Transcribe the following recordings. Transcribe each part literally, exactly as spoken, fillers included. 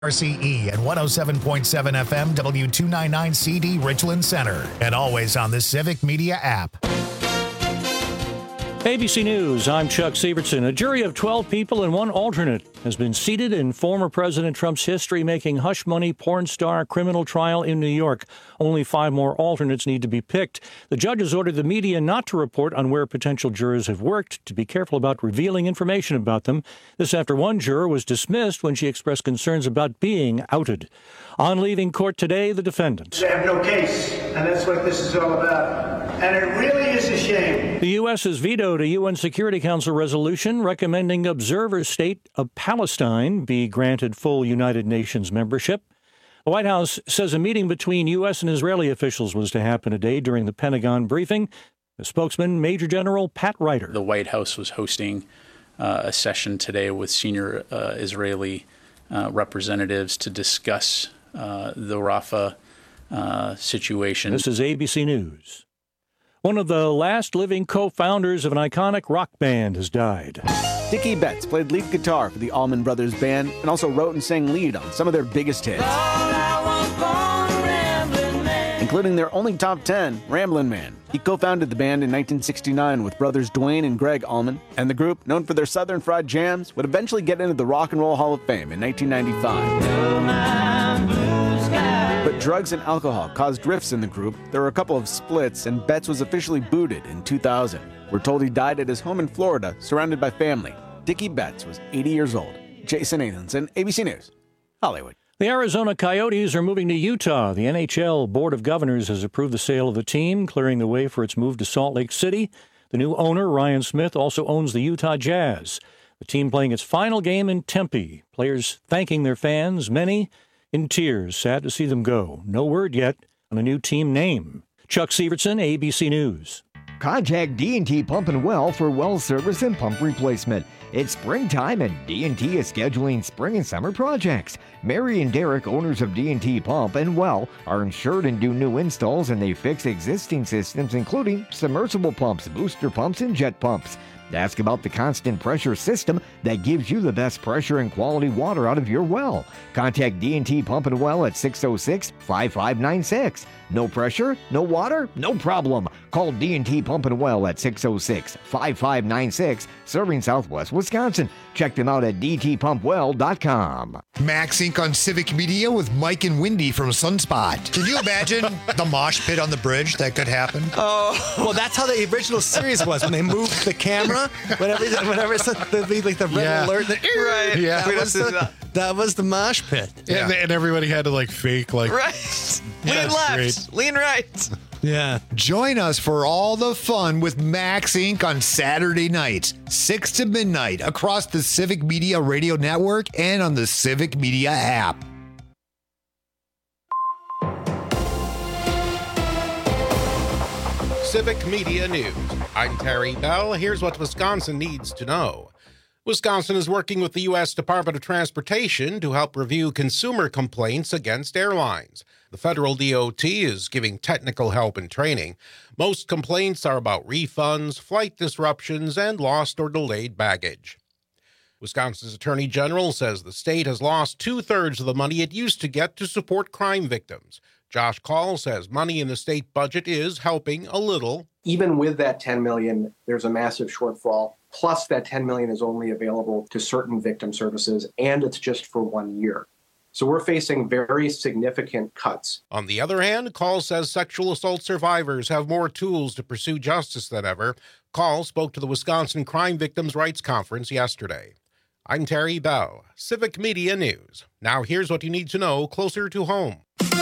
R C E and one oh seven point seven F M W two ninety-nine C D Richland Center, and always on the Civic Media app. A B C News, I'm Chuck Sievertson. A jury of twelve people and one alternate has been seated in former President Trump's history-making hush-money porn star criminal trial in New York. Only five more alternates need to be picked. The judges ordered the media not to report on where potential jurors have worked, to be careful about revealing information about them. This after one juror was dismissed when she expressed concerns about being outed. On leaving court today, the defendant. They have no case, and that's what this is all about. And it really is a shame. The U S has vetoed a U N Security Council resolution recommending observer state of Palestine be granted full United Nations membership. The White House says a meeting between U S and Israeli officials was to happen today during the Pentagon briefing. The spokesman, Major General Pat Ryder. The White House was hosting uh, a session today with senior uh, Israeli uh, representatives to discuss uh, the Rafah uh, situation. This is A B C News. One of the last living co-founders of an iconic rock band has died. Dickie Betts played lead guitar for the Allman Brothers Band and also wrote and sang lead on some of their biggest hits, including their only top ten, Ramblin' Man. He co-founded the band in nineteen sixty-nine with brothers Dwayne and Greg Allman, and the group, known for their Southern Fried Jams, would eventually get into the Rock and Roll Hall of Fame in nineteen ninety-five. But drugs and alcohol caused rifts in the group. There were a couple of splits, and Betts was officially booted in two thousand. We're told he died at his home in Florida, surrounded by family. Dickie Betts was eighty years old. Jason Nathanson, A B C News, Hollywood. The Arizona Coyotes are moving to Utah. The N H L Board of Governors has approved the sale of the team, clearing the way for its move to Salt Lake City. The new owner, Ryan Smith, also owns the Utah Jazz. The team playing its final game in Tempe. Players thanking their fans, many in tears, sad to see them go. No word yet on a new team name. Chuck Sievertson, A B C News. Contact D and T Pump and Well for well service and pump replacement. It's springtime and D and T is scheduling spring and summer projects. Mary and Derek, owners of D and T Pump and Well, are insured and do new installs, and they fix existing systems including submersible pumps, booster pumps, and jet pumps. Ask about the constant pressure system that gives you the best pressure and quality water out of your well. Contact D and T Pump and Well at six oh six, five five nine six. No pressure, no water, no problem. Call D and T Pump and Well at six oh six, five five nine six, serving Southwest Wisconsin. Check them out at d t pump well dot com. Max Incorporated on Civic Media with Mike and Wendy from Sunspot. Can you imagine the mosh pit on the bridge that could happen? Oh, well, that's how the original series was when they moved the camera. Whenever, whenever it's the, like the red yeah. alert, the, right? Yeah, that was the, that was the mosh pit. Yeah, and, and everybody had to like fake like right. Yeah, lean left, great. lean right. Yeah. Join us for all the fun with Max Incorporated on Saturday nights, six to midnight, across the Civic Media Radio Network and on the Civic Media app. Civic Media News. I'm Terry Bell. Here's what Wisconsin needs to know. Wisconsin is working with the U S Department of Transportation to help review consumer complaints against airlines. The federal D O T is giving technical help and training. Most complaints are about refunds, flight disruptions, and lost or delayed baggage. Wisconsin's Attorney General says the state has lost two-thirds of the money it used to get to support crime victims. Josh Call says money in the state budget is helping a little. Even with that ten million dollars, there's a massive shortfall. Plus, that ten million dollars is only available to certain victim services, and it's just for one year. So we're facing very significant cuts. On the other hand, Call says sexual assault survivors have more tools to pursue justice than ever. Call spoke to the Wisconsin Crime Victims' Rights Conference yesterday. I'm Terry Bell, Civic Media News. Now here's what you need to know closer to home.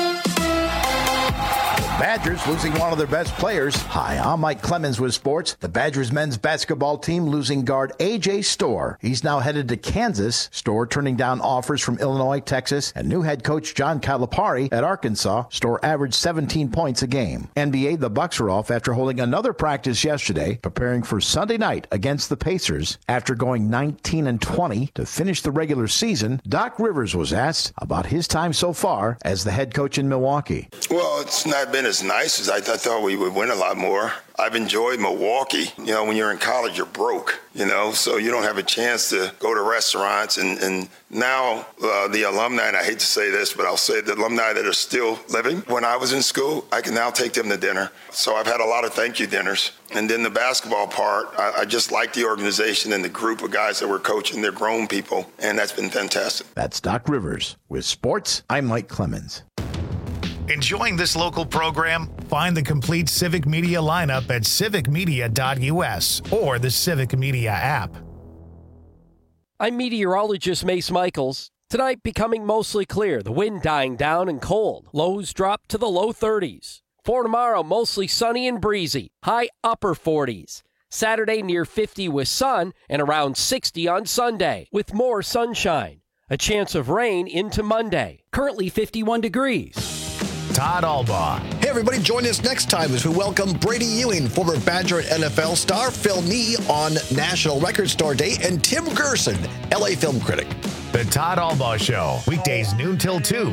Badgers losing one of their best players. Hi, I'm Mike Clemens with sports. The Badgers men's basketball team losing guard A J Storr. He's now headed to Kansas. Storr turning down offers from Illinois, Texas, and new head coach John Calipari at Arkansas. Storr averaged seventeen points a game. N B A, the Bucks are off after holding another practice yesterday, preparing for Sunday night against the Pacers. After going nineteen and twenty to finish the regular season, Doc Rivers was asked about his time so far as the head coach in Milwaukee. Well, it's not been as nice as I, th- I thought we would win a lot more. I've enjoyed Milwaukee. You know, when you're in college, you're broke, you know, so you don't have a chance to go to restaurants. And, and now uh, the alumni, and I hate to say this, but I'll say the alumni that are still living, when I was in school, I can now take them to dinner. So I've had a lot of thank you dinners. And then the basketball part, I, I just like the organization and the group of guys that we're coaching. They're grown people, and that's been fantastic. That's Doc Rivers. With sports, I'm Mike Clemens. Enjoying this local program? Find the complete Civic Media lineup at civic media dot u s or the Civic Media app. I'm meteorologist Mace Michaels. Tonight becoming mostly clear, the wind dying down and cold. Lows drop to the low thirties. For tomorrow, mostly sunny and breezy, high upper forties. Saturday near fifty with sun and around sixty on Sunday with more sunshine. A chance of rain into Monday. Currently fifty-one degrees. Todd Albaugh. Hey, everybody, join us next time as we welcome Brady Ewing, former Badger and N F L star, Phil Nee on National Record Store Day, and Tim Gerson, L A film critic. The Todd Albaugh Show, weekdays noon till two.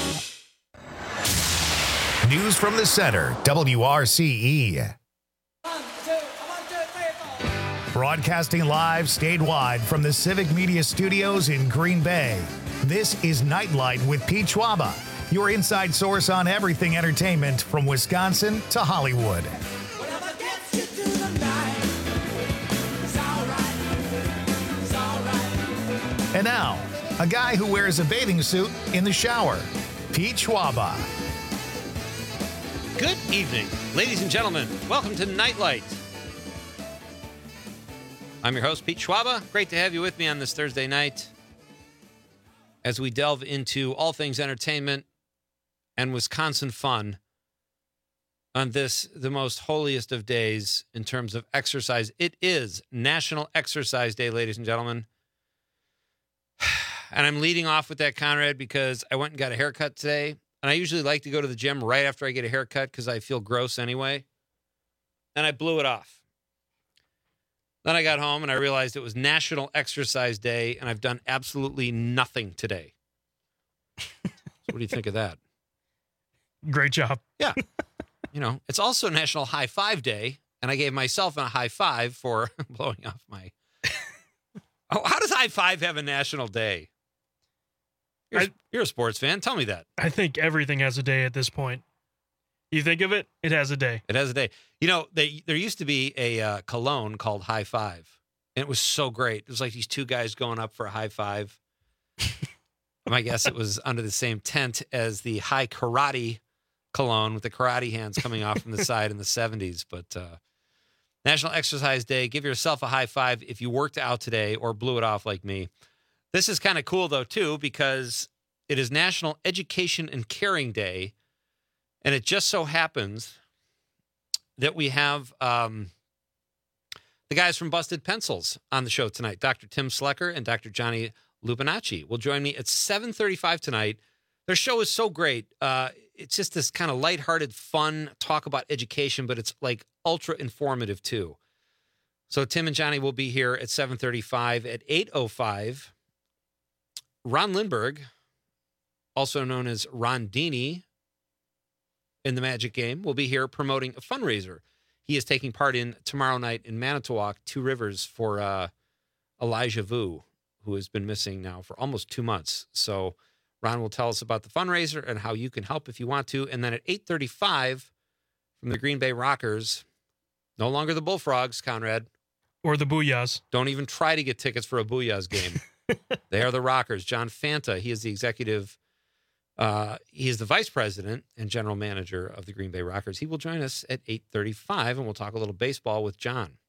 News from the center, W R C E. Broadcasting live statewide from the Civic Media Studios in Green Bay. This is Nightlight with Pete Schwaba, your inside source on everything entertainment from Wisconsin to Hollywood. And now, a guy who wears a bathing suit in the shower, Pete Schwaba. Good evening, ladies and gentlemen. Welcome to Nightlight. I'm your host, Pete Schwaba. Great to have you with me on this Thursday night as we delve into all things entertainment and Wisconsin fun on this, the most holiest of days in terms of exercise. It is National Exercise Day, ladies and gentlemen. And I'm leading off with that, Conrad, because I went and got a haircut today. And I usually like to go to the gym right after I get a haircut because I feel gross anyway. And I blew it off. Then I got home and I realized it was National Exercise Day and I've done absolutely nothing today. So what do you think of that? Great job. Yeah. You know, it's also National High Five Day, and I gave myself a high five for blowing off my... Oh, how does High Five have a national day? You're, I, you're a sports fan. Tell me that. I think everything has a day at this point. You think of it, it has a day. It has a day. You know, they, there used to be a uh, cologne called High Five, and it was so great. It was like these two guys going up for a high five. I guess it was under the same tent as the High Karate cologne with the karate hands coming off from the side in the seventies. But uh, National Exercise Day, give yourself a high five if you worked out today or blew it off like me. This is kind of cool, though, too, because it is National Education and Caring Day. And it just so happens that we have um, the guys from Busted Pencils on the show tonight. Doctor Tim Slecker and Doctor Johnny Lubinacci will join me at seven thirty-five tonight. Their show is so great. Uh, it's just this kind of lighthearted, fun talk about education, but it's like ultra informative too. So Tim and Johnny will be here at seven thirty-five. At eight oh five, Ron Lindbergh, also known as Ron Dini, in the Magic Game, will be here promoting a fundraiser he is taking part in tomorrow night in Manitowoc, Two Rivers, for uh, Elijah Vu, who has been missing now for almost two months. So Ron will tell us about the fundraiser and how you can help if you want to. And then at eight thirty-five, from the Green Bay Rockers, no longer the Bullfrogs, Conrad. Or the Booyahs. Don't even try to get tickets for a Booyahs game. They are the Rockers. John Fanta, he is the executive Uh, he is the vice president and general manager of the Green Bay Rockers. He will join us at eight thirty-five, and we'll talk a little baseball with John.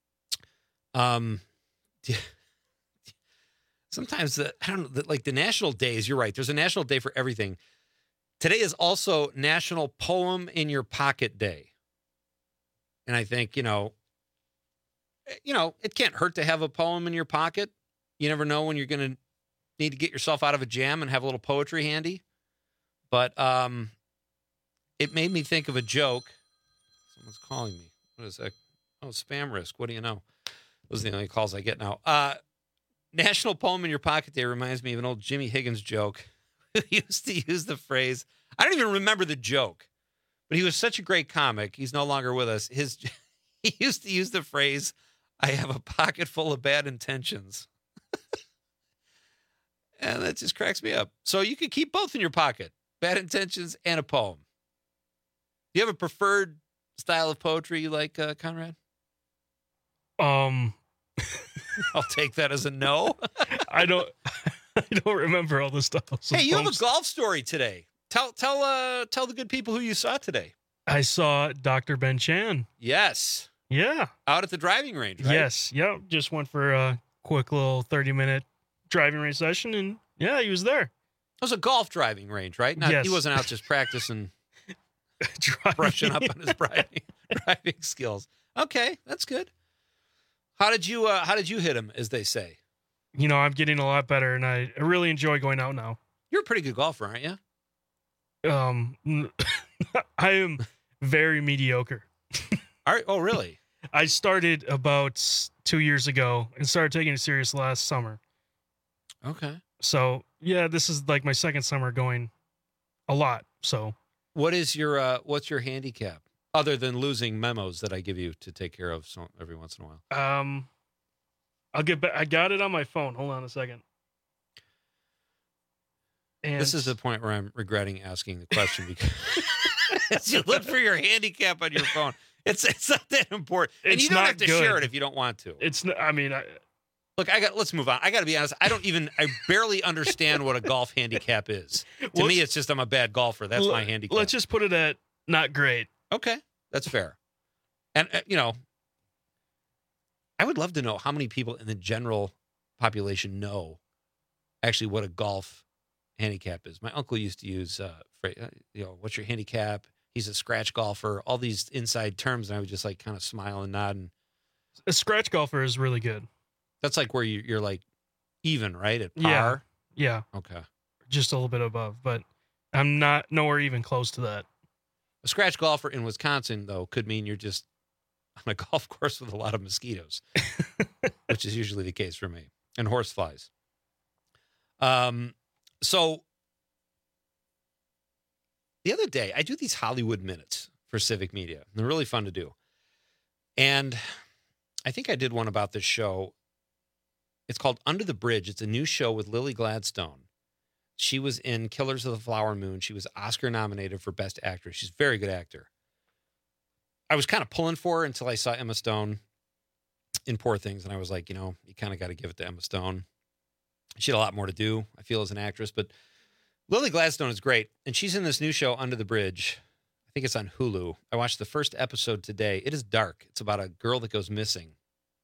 Um, sometimes, the, I don't know, the, like the national days, you're right. There's a national day for everything. Today is also National Poem in Your Pocket Day. And I think, you know, you know, it can't hurt to have a poem in your pocket. You never know when you're going to need to get yourself out of a jam and have a little poetry handy. But um, it made me think of a joke. Someone's calling me. What is that? Oh, spam risk. What do you know? Those are the only calls I get now. Uh, National Poem in Your Pocket Day reminds me of an old Jimmy Higgins joke. Who used to use the phrase, I don't even remember the joke, but he was such a great comic. He's no longer with us. His he used to use the phrase, "I have a pocket full of bad intentions." And that just cracks me up. So you could keep both in your pocket, bad intentions and a poem. Do you have a preferred style of poetry you like, uh, Conrad? Um, I'll take that as a no. I don't. I don't remember all the stuff. Hey, you have a golf story today. Tell tell uh tell the good people who you saw today. I saw Doctor Ben Chan. Yes. Yeah. Out at the driving range, right? Yes. Yep. Just went for a quick little thirty minute driving range session, and yeah, he was there. It was a golf driving range, right? Not, Yes. He wasn't out just practicing, brushing up on his driving, driving skills. Okay, that's good. How did you uh, How did you hit him, as they say? You know, I'm getting a lot better, and I, I really enjoy going out now. You're a pretty good golfer, aren't you? Um, I am very mediocre. All right. Oh, really? I started about two years ago and started taking it serious last summer. Okay. So yeah, this is like my second summer going a lot. So What is your uh, what's your handicap other than losing memos that I give you to take care of so, every once in a while? um, I'll get back. I got it on my phone. Hold on a second. And This is the point where I'm regretting asking the question because you look for your handicap on your phone. It's it's not that important, and It's you don't not have to good. share it if you don't want to. It's. n- I mean, I, Look, I got. Let's move on. I got to be honest. I don't even. I barely understand what a golf handicap is. To Well, me, let's- it's just I'm a bad golfer. That's l- my handicap. Let's just put it at not great. Okay, that's fair. And uh, you know, I would love to know how many people in the general population know actually what a golf handicap is. My uncle used to use, uh, fra- uh, you know, what's your handicap? He's a scratch golfer. All these inside terms, and I would just like kind of smile and nod. And A scratch golfer is really good. that's like where you, you're like even, right, at Yeah. par. Yeah. Okay. Just a little bit above, but I'm not nowhere even close to that. A scratch golfer in Wisconsin, though, could mean you're just on a golf course with a lot of mosquitoes, which is usually the case for me, and horseflies. Um, so the other day, I do these Hollywood Minutes for Civic Media. They're really fun to do. And I think I did one about this show. It's called Under the Bridge. It's a new show with Lily Gladstone. She was in Killers of the Flower Moon. She was Oscar nominated for Best Actress. She's a very good actor. I was kind of pulling for her until I saw Emma Stone in Poor Things, and I was like, you know, you kind of got to give it to Emma Stone. She had a lot more to do, I feel, as an actress. But Lily Gladstone is great, and she's in this new show, Under the Bridge. I think it's on Hulu. I watched the first episode today. It is dark. It's about a girl that goes missing.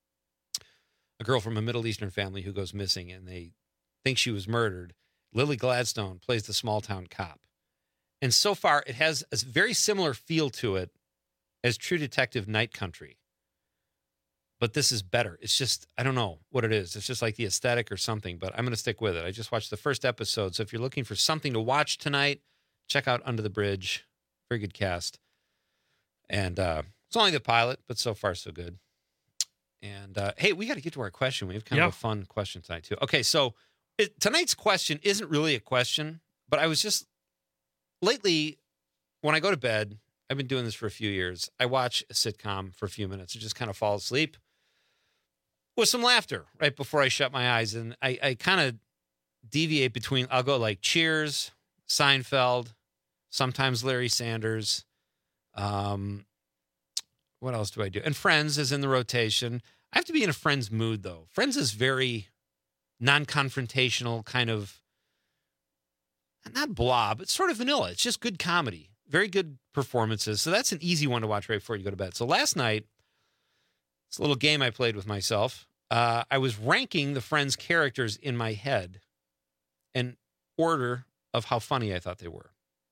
A girl from a Middle Eastern family who goes missing, and they think she was murdered. Lily Gladstone plays the small-town cop. And so far, it has a very similar feel to it as True Detective Night Country. But this is better. It's just, I don't know what it is. It's just like the aesthetic or something, but I'm going to stick with it. I just watched the first episode. So if you're looking for something to watch tonight, check out Under the Bridge. Very good cast. And uh, it's only the pilot, but so far so good. And uh, hey, we got to get to our question. We have kind Yeah. of a fun question tonight too. Okay, so it, tonight's question isn't really a question, but I was just, lately, when I go to bed, I've been doing this for a few years. I watch a sitcom for a few minutes and just kind of fall asleep with some laughter right before I shut my eyes. And I, I kind of deviate between, I'll go like Cheers, Seinfeld, sometimes Larry Sanders. Um, what else do I do? And Friends is in the rotation. I have to be in a Friends mood, though. Friends is very non-confrontational, kind of, not blah, but sort of vanilla. It's just good comedy. Very good performances. So that's an easy one to watch right before you go to bed. So last night, it's a little game I played with myself. Uh, I was ranking the Friends characters in my head in order of how funny I thought they were.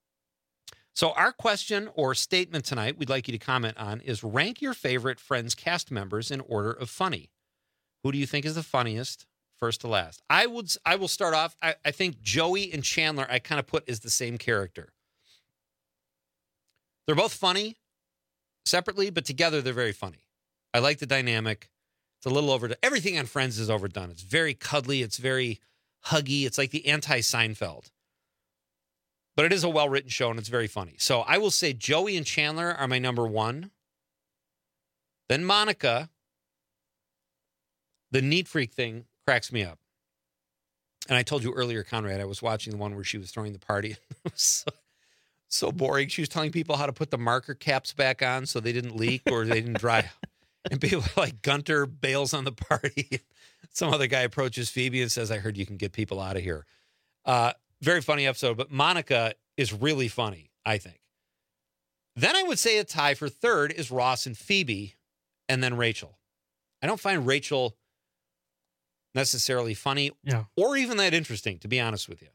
So our question or statement tonight we'd like you to comment on is rank your favorite Friends cast members in order of funny. Who do you think is the funniest, first to last? I would. I will start off. I, I think Joey and Chandler I kind of put as the same character. They're both funny separately, but together they're very funny. I like the dynamic. It's a little overdone. Everything on Friends is overdone. It's very cuddly. It's very huggy. It's like the anti-Seinfeld. But it is a well-written show, and it's very funny. So I will say Joey and Chandler are my number one. Then Monica. The neat freak thing cracks me up. And I told you earlier, Conrad, I was watching the one where she was throwing the party. It was so, so boring. She was telling people how to put the marker caps back on so they didn't leak or they didn't dry. And people like Gunter bails on the party. Some other guy approaches Phoebe and says, I heard you can get people out of here. Uh, very funny episode, but Monica is really funny, I think. Then I would say a tie for third is Ross and Phoebe, and then Rachel. I don't find Rachel necessarily funny yeah. or even that interesting, to be honest with you.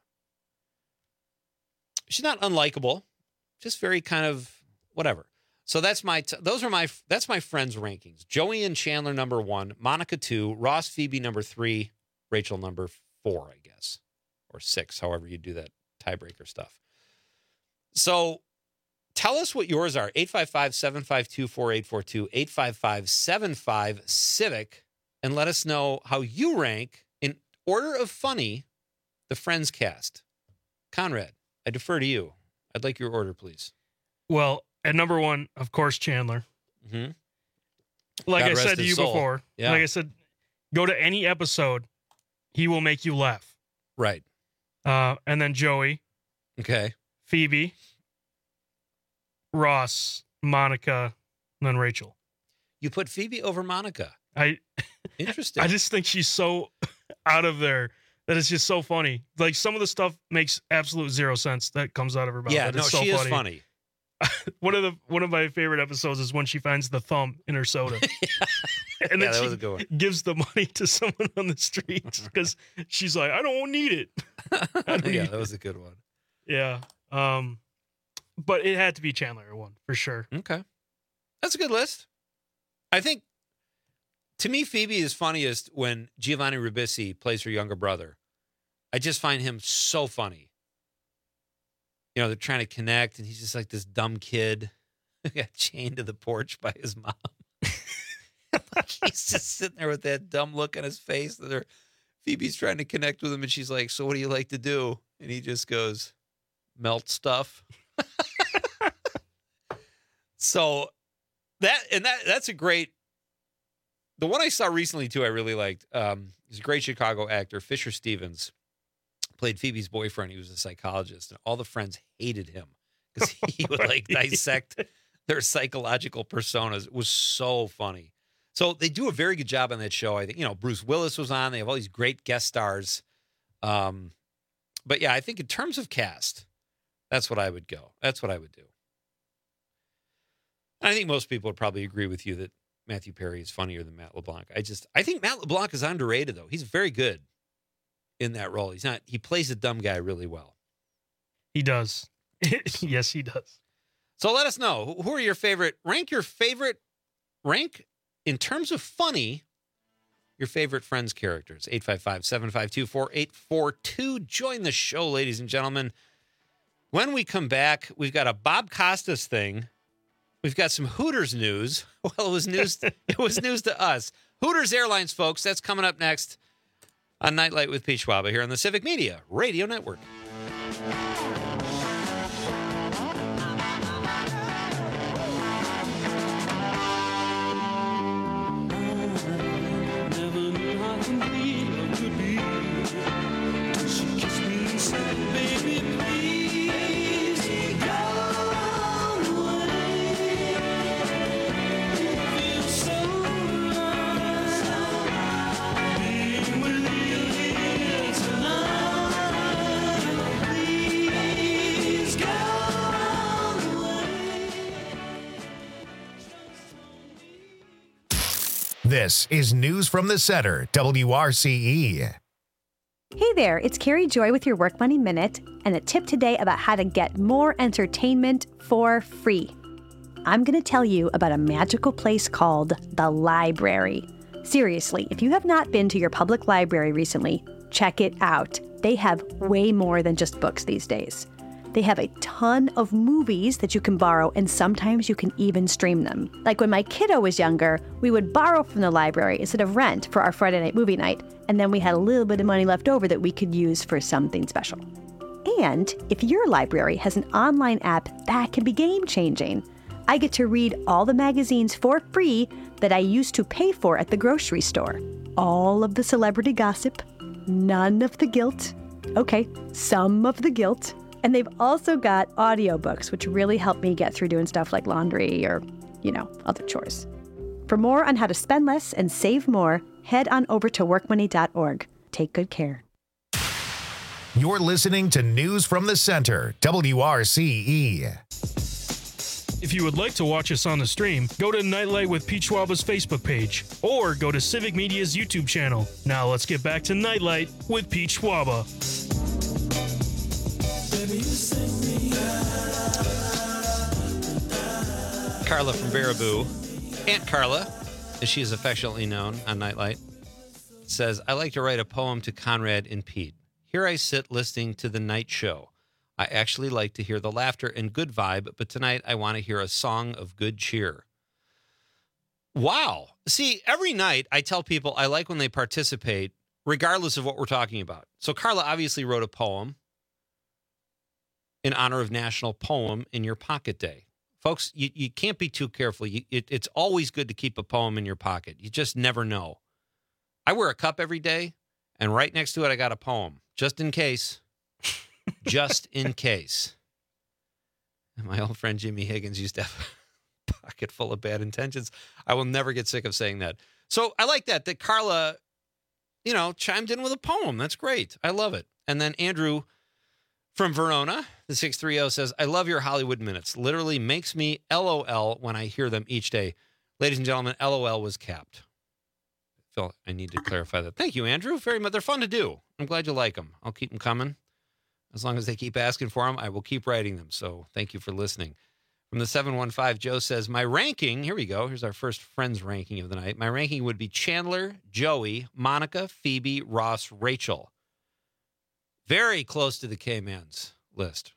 She's not unlikable, just very kind of whatever. So that's my, t- those are my, that's my friends' rankings. Joey and Chandler, number one, Monica, two, Ross, Phoebe, number three, Rachel, number four, I guess, or six, however you do that tiebreaker stuff. So tell us what yours are. eight five five, seven five two, four eight four two, eight five five, seven five, CIVIC, and let us know how you rank in order of funny the Friends cast. Conrad, I defer to you. I'd like your order, please. Well, at number one, of course, Chandler. Mm-hmm. Like God I rest said to his you soul. before, Yeah. like I said, go to any episode, he will make you laugh. Right. Uh, and then Joey. Okay. Phoebe. Ross, Monica, and then Rachel. You put Phoebe over Monica. I Interesting. I just think she's so out of there that it's just so funny. Like some of the stuff makes absolute zero sense that comes out of her mouth. Yeah, That no, is so she funny. is funny. one of the one of my favorite episodes is when she finds the thumb in her soda, and then Yeah, that she was a good one. gives the money to someone on the street because she's like, "I don't need it." I don't Yeah, need that was it. a good one. Yeah, um, but it had to be Chandler one for sure. Okay, that's a good list. I think, to me, Phoebe is funniest when Giovanni Ribisi plays her younger brother. I just find him so funny. You know, they're trying to connect, and he's just like this dumb kid who got chained to the porch by his mom. Like he's just sitting there with that dumb look on his face. That they're, Phoebe's trying to connect with him, and she's like, "So what do you like to do?" And he just goes, "Melt stuff." So that and that that's a great. The one I saw recently too, I really liked. Um, he's a great Chicago actor, Fisher Stevens. Played Phoebe's boyfriend. He was a psychologist, and all the friends hated him because he would like dissect their psychological personas. It was so funny. So they do a very good job on that show. I think, you know, Bruce Willis was on. They have all these great guest stars. Um, but yeah, I think in terms of cast, that's what I would go. That's what I would do. And I think most people would probably agree with you that Matthew Perry is funnier than Matt LeBlanc. I just, I think Matt LeBlanc is underrated though. He's very good in that role. He's not, he plays a dumb guy really well. He does. Yes, he does. So let us know, who are your favorite, rank your favorite, rank in terms of funny, your favorite Friends characters. eight five five, seven five two, four eight four two. Join the show, ladies and gentlemen. When we come back, we've got a Bob Costas thing. We've got some Hooters news. Well, it was news, it was news to us. Hooters Airlines, folks, that's coming up next on Nightlight with Pete Schwaba here on the Civic Media Radio Network. This is News from the Center, W R C E. Hey there, it's Carrie Joy with your Work Money Minute, and a tip today about how to get more entertainment for free. I'm going to tell you about a magical place called the library. Seriously, if you have not been to your public library recently, check it out. They have way more than just books these days. They have a ton of movies that you can borrow, and sometimes you can even stream them. Like when my kiddo was younger, we would borrow from the library instead of rent for our Friday night movie night, and then we had a little bit of money left over that we could use for something special. And if your library has an online app, that can be game-changing. I get to read all the magazines for free that I used to pay for at the grocery store. All of the celebrity gossip, none of the guilt. Okay, some of the guilt. And they've also got audiobooks, which really help me get through doing stuff like laundry or, you know, other chores. For more on how to spend less and save more, head on over to work money dot org. Take good care. You're listening to News from the Center, W R C E. If you would like to watch us on the stream, go to Nightlight with Pete Schwaba's Facebook page or go to Civic Media's YouTube channel. Now let's get back to Nightlight with Pete Schwaba. Carla from Baraboo, Aunt Carla, as she is affectionately known on Nightlight, says, I like to write a poem to Conrad and Pete. Here I sit listening to the night show. I actually like to hear the laughter and good vibe, but tonight I want to hear a song of good cheer. Wow. See, every night I tell people I like when they participate, regardless of what we're talking about. So Carla obviously wrote a poem in honor of National Poem in Your Pocket Day. Folks, you, you can't be too careful. You, it, it's always good to keep a poem in your pocket. You just never know. I wear a cup every day, and right next to it I got a poem, just in case. Just in case. And my old friend Jimmy Higgins used to have a pocket full of bad intentions. I will never get sick of saying that. So I like that, that Carla, you know, chimed in with a poem. That's great. I love it. And then Andrew from Verona, the six three zero, says, I love your Hollywood Minutes. Literally makes me L O L when I hear them each day. Ladies and gentlemen, L O L was capped. Phil, I need to clarify that. Thank you, Andrew. Very much. They're fun to do. I'm glad you like them. I'll keep them coming. As long as they keep asking for them, I will keep writing them. So thank you for listening. From the seven one five, Joe says, my ranking, here we go. Here's our first Friends ranking of the night. My ranking would be Chandler, Joey, Monica, Phoebe, Ross, Rachel. Very close to the K-Man's list.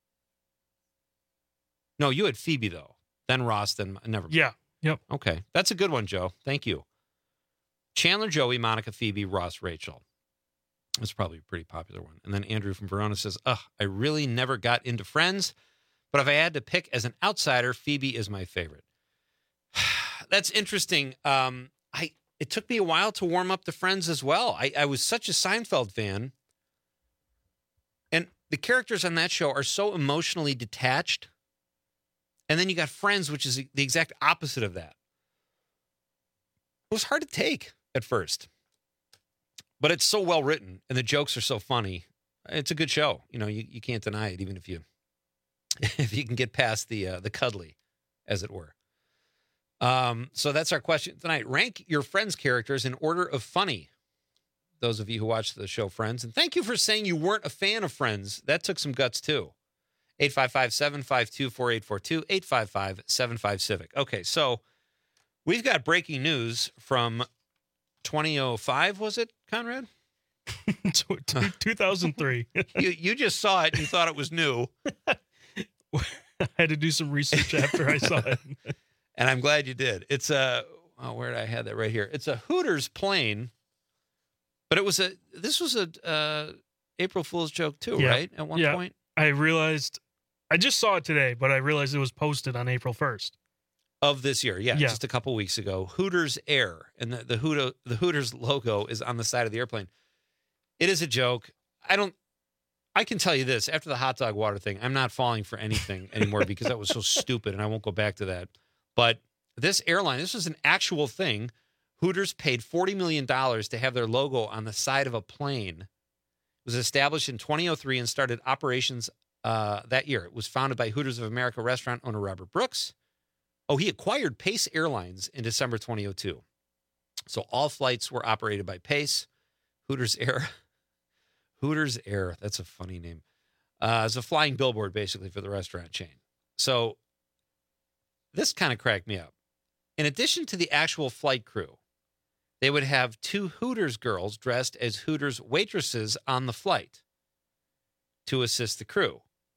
No, you had Phoebe, though. Then Ross, then never. Yeah. Yep. Okay. That's a good one, Joe. Thank you. Chandler, Joey, Monica, Phoebe, Ross, Rachel. That's probably a pretty popular one. And then Andrew from Verona says, ugh, I really never got into Friends, but if I had to pick as an outsider, Phoebe is my favorite. That's interesting. Um, I It took me a while to warm up to Friends as well. I, I was such a Seinfeld fan. And the characters on that show are so emotionally detached. And then you got Friends, which is the exact opposite of that. It was hard to take at first. But it's so well written, and the jokes are so funny. It's a good show. You know, you, you can't deny it, even if you if you can get past the uh, the cuddly, as it were. Um, so that's our question tonight. Rank your Friends characters in order of funny. Those of you who watch the show Friends. And thank you for saying you weren't a fan of Friends. That took some guts, too. eight five five, seven five two, four eight four two, eight five five, seven five, Civic. Okay, so we've got breaking news from twenty oh five, was it, Conrad? two thousand three. you you just saw it and you thought it was new. I had to do some research after I saw it. And I'm glad you did. It's a, oh, where did I have that right here? It's a Hooters plane, but it was a, this was a uh, April Fool's joke too, yeah. right? At one yeah. point? I realized, I just saw it today, but I realized it was posted on April first. Of this year, yeah, yeah, just a couple weeks ago. Hooters Air, and the the, Hooto, the Hooters logo is on the side of the airplane. It is a joke. I don't. I can tell you this: after the hot dog water thing, I'm not falling for anything anymore because that was so stupid, and I won't go back to that. But this airline, this was an actual thing. Hooters paid forty million dollars to have their logo on the side of a plane. It was established in twenty oh three and started operations uh, that year. It was founded by Hooters of America restaurant owner Robert Brooks. Oh, he acquired Pace Airlines in December twenty oh two. So all flights were operated by Pace. Hooters Air. Hooters Air. That's a funny name. Uh, it's a flying billboard, basically, for the restaurant chain. So this kind of cracked me up. In addition to the actual flight crew, they would have two Hooters girls dressed as Hooters waitresses on the flight to assist the crew.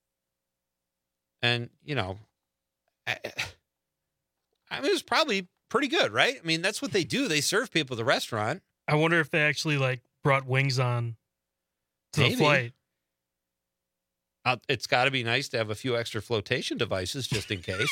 And, you know, I, I mean, it was probably pretty good, right? I mean, that's what they do. They serve people at the restaurant. I wonder if they actually, like, brought wings on to Maybe. the flight. Uh, it's got to be nice to have a few extra flotation devices just in case.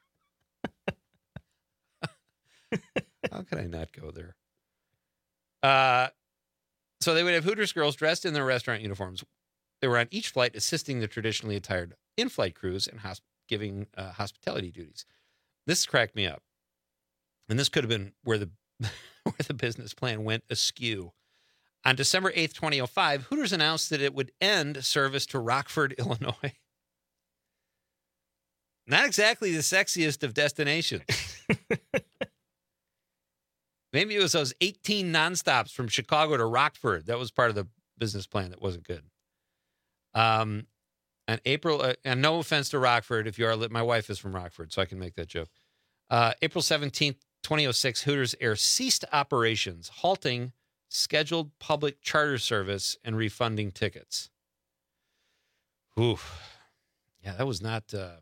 How could I not go there? Uh, so they would have Hooters girls dressed in their restaurant uniforms. They were on each flight assisting the traditionally attired in-flight crews and hosp- giving uh, hospitality duties. This cracked me up. And this could have been where the where the business plan went askew. On December eighth, twenty oh five, Hooters announced that it would end service to Rockford, Illinois. Not exactly the sexiest of destinations. Maybe it was those eighteen nonstops from Chicago to Rockford. That was part of the business plan that wasn't good. Um, and April, uh, and no offense to Rockford, if you are, my wife is from Rockford, so I can make that joke. Uh, April seventeenth, twenty oh six, Hooters Air ceased operations, halting scheduled public charter service and refunding tickets. Oof. Yeah, that was not, uh,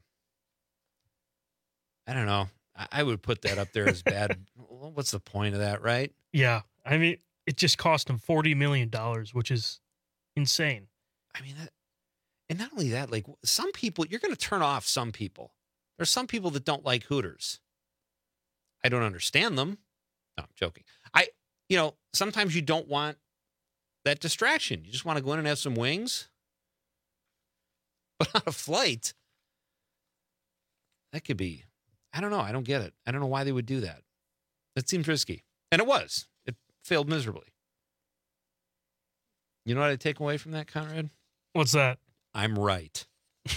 I don't know. I, I would put that up there as bad. What's the point of that, right? Yeah. I mean, it just cost them forty million dollars, which is insane. I mean, that, and not only that, like some people, you're going to turn off some people. There's some people that don't like Hooters. I don't understand them. No, I'm joking. I, you know, sometimes you don't want that distraction. You just want to go in and have some wings. But on a flight, that could be, I don't know. I don't get it. I don't know why they would do that. That seems risky. And it was. It failed miserably. You know what I take away from that, Conrad? What's that? I'm right.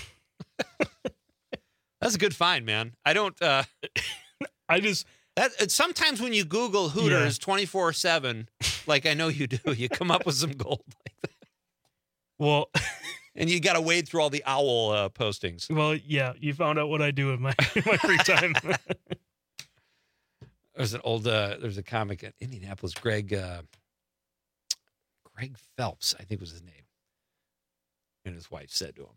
That's a good find, man. I don't, uh, I just, that sometimes when you Google Hooters twenty-four seven, like I know you do, you come up with some gold like that. Well, and you got to wade through all the owl uh, postings. Well, yeah, you found out what I do in my, in my free time. There's an old, uh, there's a comic at Indianapolis, Greg, uh, Greg Phelps, I think was his name. And his wife said to him,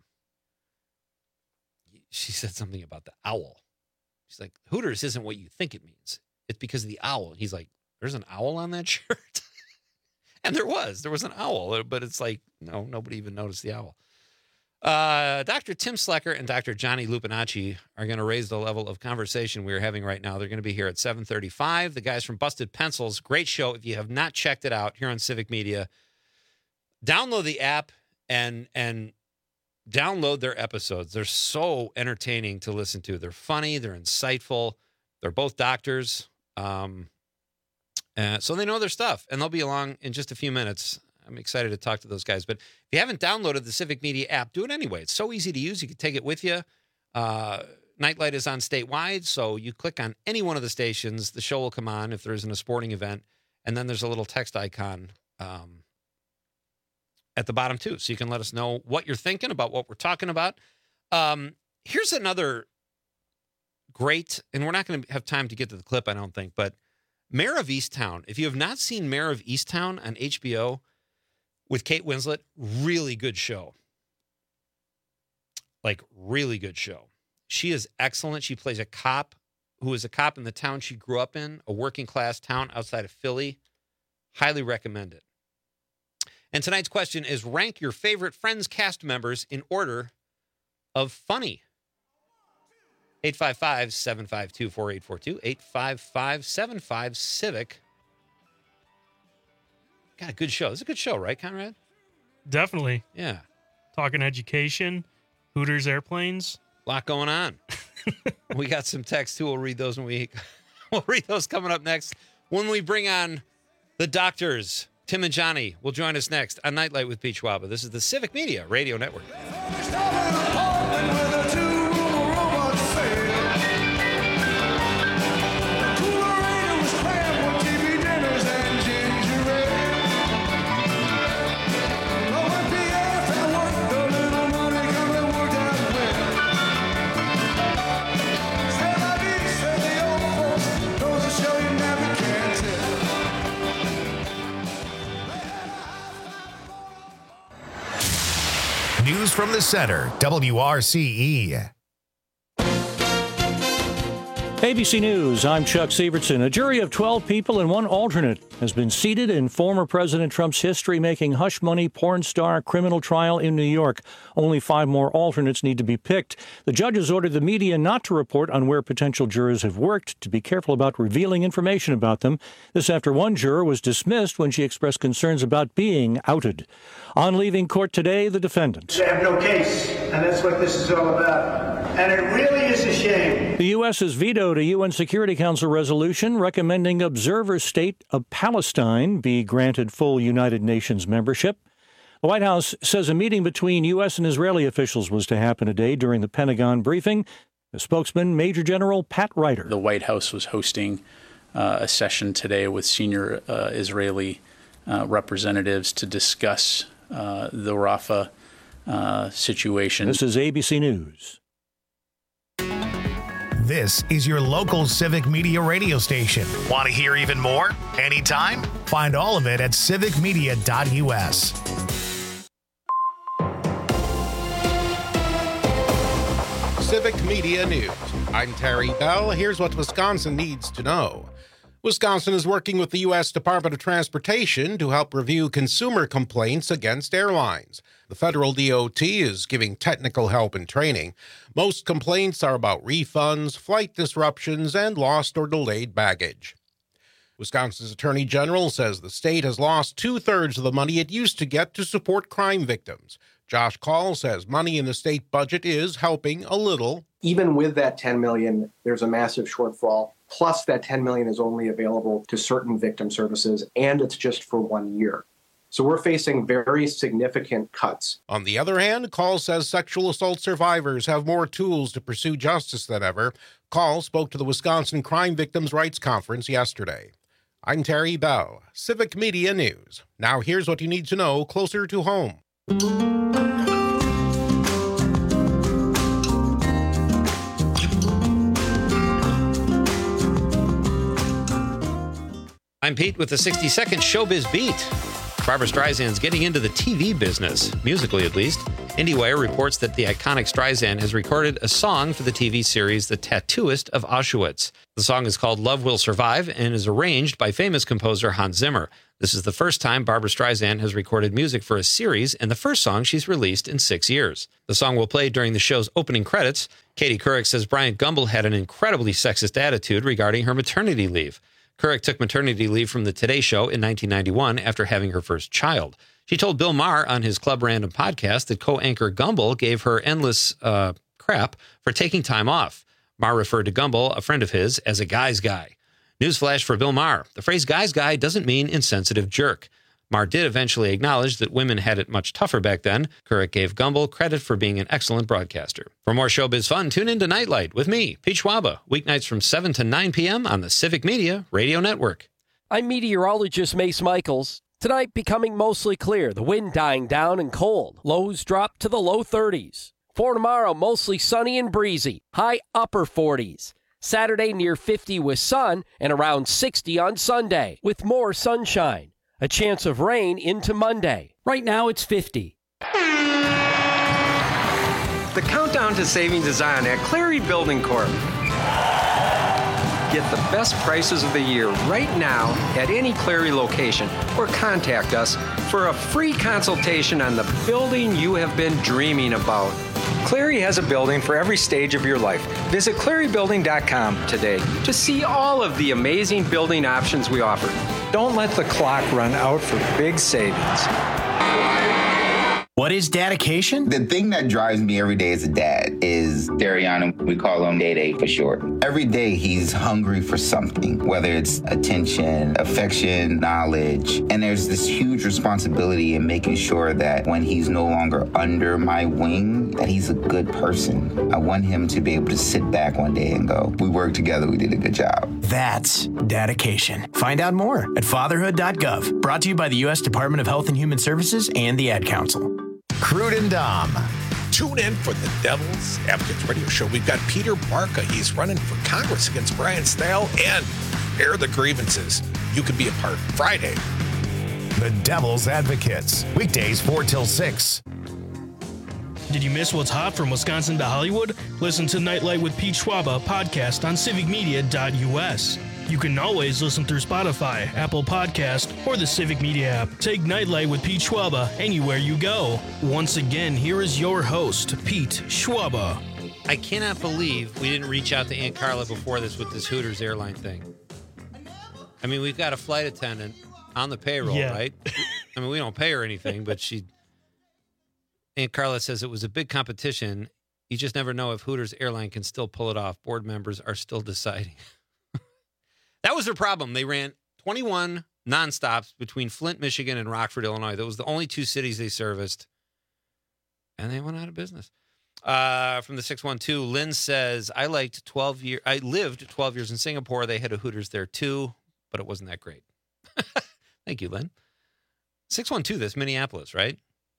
she said something about the owl. She's like, Hooters isn't what you think it means. It's because of the owl. And he's like, there's an owl on that shirt? And there was. There was an owl. But it's like, no, nobody even noticed the owl. Uh, Doctor Tim Slecker and Doctor Johnny Lupinacci are going to raise the level of conversation we're having right now. They're going to be here at seven thirty-five. The guys from Busted Pencils. Great show. If you have not checked it out here on Civic Media, download the app and and download their episodes. They're so entertaining to listen to. They're funny. They're insightful. They're both doctors. Um, uh, so they know their stuff, and they'll be along in just a few minutes. I'm excited to talk to those guys. But if you haven't downloaded the Civic Media app, do it anyway. It's so easy to use. You can take it with you. Uh, Nightlight is on statewide, so you click on any one of the stations. The show will come on if there isn't a sporting event, and then there's a little text icon um, at the bottom too, so you can let us know what you're thinking about what we're talking about. Um, here's another great, and we're not going to have time to get to the clip, I don't think, but Mayor of Easttown. If you have not seen Mayor of Easttown on H B O with Kate Winslet, really good show. Like, really good show. She is excellent. She plays a cop who is a cop in the town she grew up in, a working class town outside of Philly. Highly recommend it. And tonight's question is, rank your favorite Friends cast members in order of funny. eight five five, seven five two, four eight four two, eight five five, seven five, Civic. Got a good show. It's a good show, right, Conrad? Definitely. Yeah. Talking education, Hooters airplanes. A lot going on. We got some texts, too. We'll read those when we, we'll read those coming up next. When we bring on the doctors, Tim and Johnny will join us next on Nightlight with Pete Schwaba. This is the Civic Media Radio Network. News from the center, W R C E. A B C News, I'm Chuck Sievertson. A jury of twelve people and one alternate has been seated in former President Trump's history-making hush money porn star criminal trial in New York. Only five more alternates need to be picked. The judges ordered the media not to report on where potential jurors have worked, to be careful about revealing information about them. This after one juror was dismissed when she expressed concerns about being outed. On leaving court today, the defendant. They have no case, and that's what this is all about. And it really is a shame. The U S has vetoed a U N Security Council resolution recommending observer state of Palestine be granted full United Nations membership. The White House says a meeting between U S and Israeli officials was to happen today during the Pentagon briefing. The spokesman, Major General Pat Ryder. The White House was hosting uh, a session today with senior uh, Israeli uh, representatives to discuss uh, the Rafah uh, situation. This is A B C News. This is your local Civic Media radio station. Want to hear even more? Anytime? Find all of it at civic media dot U S. Civic Media News. I'm Terry Bell. Here's what Wisconsin needs to know. Wisconsin is working with the U S Department of Transportation to help review consumer complaints against airlines. The federal D O T is giving technical help and training. Most complaints are about refunds, flight disruptions, and lost or delayed baggage. Wisconsin's Attorney General says the state has lost two-thirds of the money it used to get to support crime victims. Josh Call says money in the state budget is helping a little. Even with that ten million dollars, there's a massive shortfall. Plus, that ten million dollars is only available to certain victim services, and it's just for one year. So we're facing very significant cuts. On the other hand, Call says sexual assault survivors have more tools to pursue justice than ever. Call spoke to the Wisconsin Crime Victims' Rights Conference yesterday. I'm Terry Bell, Civic Media News. Now here's what you need to know closer to home. I'm Pete with the sixty-second Showbiz Beat. Barbra Streisand's getting into the T V business, musically at least. IndieWire reports that the iconic Streisand has recorded a song for the T V series The Tattooist of Auschwitz. The song is called Love Will Survive and is arranged by famous composer Hans Zimmer. This is the first time Barbra Streisand has recorded music for a series and the first song she's released in six years. The song will play during the show's opening credits. Katie Couric says Bryant Gumbel had an incredibly sexist attitude regarding her maternity leave. Couric took maternity leave from the Today Show in nineteen ninety-one after having her first child. She told Bill Maher on his Club Random podcast that co-anchor Gumbel gave her endless uh, crap for taking time off. Maher referred to Gumbel, a friend of his, as a guy's guy. Newsflash for Bill Maher. The phrase guy's guy doesn't mean insensitive jerk. Maher did eventually acknowledge that women had it much tougher back then. Couric gave Gumbel credit for being an excellent broadcaster. For more showbiz fun, tune in to Nightlight with me, Pete Schwaba, weeknights from seven to nine p.m. on the Civic Media Radio Network. I'm meteorologist Mace Michaels. Tonight becoming mostly clear, the wind dying down and cold. Lows drop to the low thirties. For tomorrow, mostly sunny and breezy, high upper forties. Saturday near fifty with sun and around sixty on Sunday with more sunshine. A chance of rain into Monday. Right now it's fifty. The countdown to savings is on at Clary Building Corp. Get the best prices of the year right now at any Clary location or contact us for a free consultation on the building you have been dreaming about. Clary has a building for every stage of your life. Visit clary building dot com today to see all of the amazing building options we offer. Don't let the clock run out for big savings. What is dedication? The thing that drives me every day as a dad is Dariana. We call him Day Day for short. Every day he's hungry for something, whether it's attention, affection, knowledge. And there's this huge responsibility in making sure that when he's no longer under my wing, that he's a good person. I want him to be able to sit back one day and go, we worked together, we did a good job. That's dedication. Find out more at fatherhood dot gov. Brought to you by the U S Department of Health and Human Services and the Ad Council. Crude and Dom. Tune in for the Devil's Advocates radio show. We've got Peter Barca. He's running for Congress against Brian Stahel, and air the grievances. You could be a part Friday. The Devil's Advocates. Weekdays four till six. Did you miss what's hot from Wisconsin to Hollywood? Listen to Nightlight with Pete Schwaba podcast on civic media dot U S. You can always listen through Spotify, Apple Podcast, or the Civic Media app. Take Nightlight with Pete Schwaba anywhere you go. Once again, here is your host, Pete Schwaba. I cannot believe we didn't reach out to Aunt Carla before this with this Hooters airline thing. I mean, we've got a flight attendant on the payroll, Yeah. right? I mean, we don't pay her anything, but she... Aunt Carla says it was a big competition. You just never know if Hooters airline can still pull it off. Board members are still deciding. That was their problem. They ran twenty-one nonstops between Flint, Michigan, and Rockford, Illinois. That was the only two cities they serviced, and they went out of business. Uh, from the six one two, Lynn says, I liked twelve years. I lived twelve years in Singapore. They had a Hooters there too, but it wasn't that great. Thank you, Lynn. six one two, that's Minneapolis, right?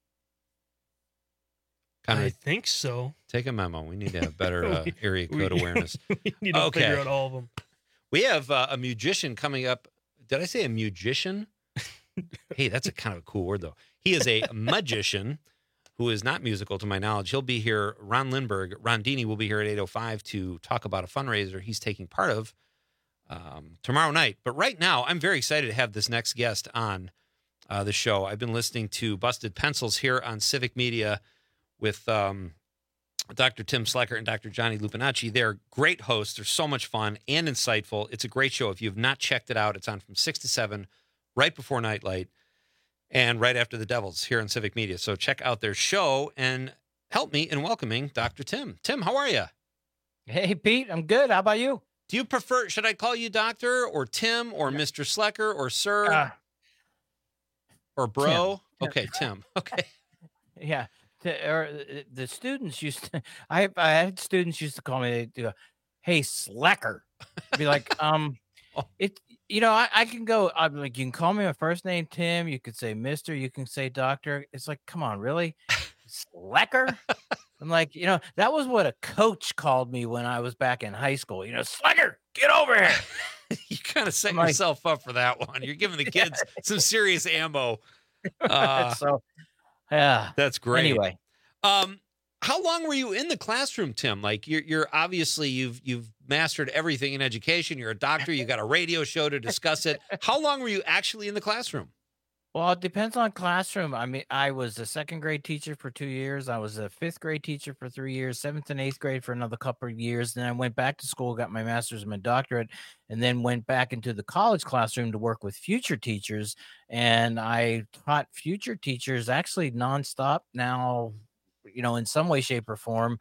Conrad, I think so. take a memo. We need to have better uh, We- area code we- awareness. We need to Okay. figure out all of them. We have uh, a musician coming up. Did I say a musician? Hey, that's a kind of a cool word, though. He is a magician who is not musical, to my knowledge. He'll be here. Ron Lindbergh, Ron Dini will be here at eight oh five to talk about a fundraiser he's taking part of um, tomorrow night. But right now, I'm very excited to have this next guest on uh, the show. I've been listening to Busted Pencils here on Civic Media with um, Doctor Tim Slecker and Doctor Johnny Lupinacci. They're great hosts. They're so much fun and insightful. It's a great show. If you've not checked it out, it's on from six to seven, right before Nightlight, and right after the Devils here on Civic Media. So check out their show and help me in welcoming Doctor Tim. Tim, how are you? Hey, Pete, I'm good. How about you? Do you prefer, should I call you Doctor or Tim or Mister Slecker or Sir Uh, or Bro? Tim. Okay, Tim. Okay. Yeah. The, or the- the students used to, I, I had students used to call me, they'd go, hey, Slecker. I'd be like, um, it, you know, I, I can go, I'm like, you can call me my first name, Tim. You could say Mister, you can say Doctor. It's like, come on, really? Slecker? I'm like, you know, that was what a coach called me when I was back in high school. You know, Slecker, get over here. You kind of set I'm like- yourself up for that one. You're giving the kids some serious ammo. Uh, so, yeah. That's great. Anyway. Um, how long were you in the classroom, Tim? Like you're, you're obviously you've you've mastered everything in education. You're a doctor. You got a radio show to discuss it. How long were you actually in the classroom? Well, it depends on classroom. I mean, I was a second grade teacher for two years. I was a fifth grade teacher for three years, seventh and eighth grade for another couple of years. Then I went back to school, got my master's and my doctorate, and then went back into the college classroom to work with future teachers. And I taught future teachers actually nonstop now, you know, in some way, shape, or form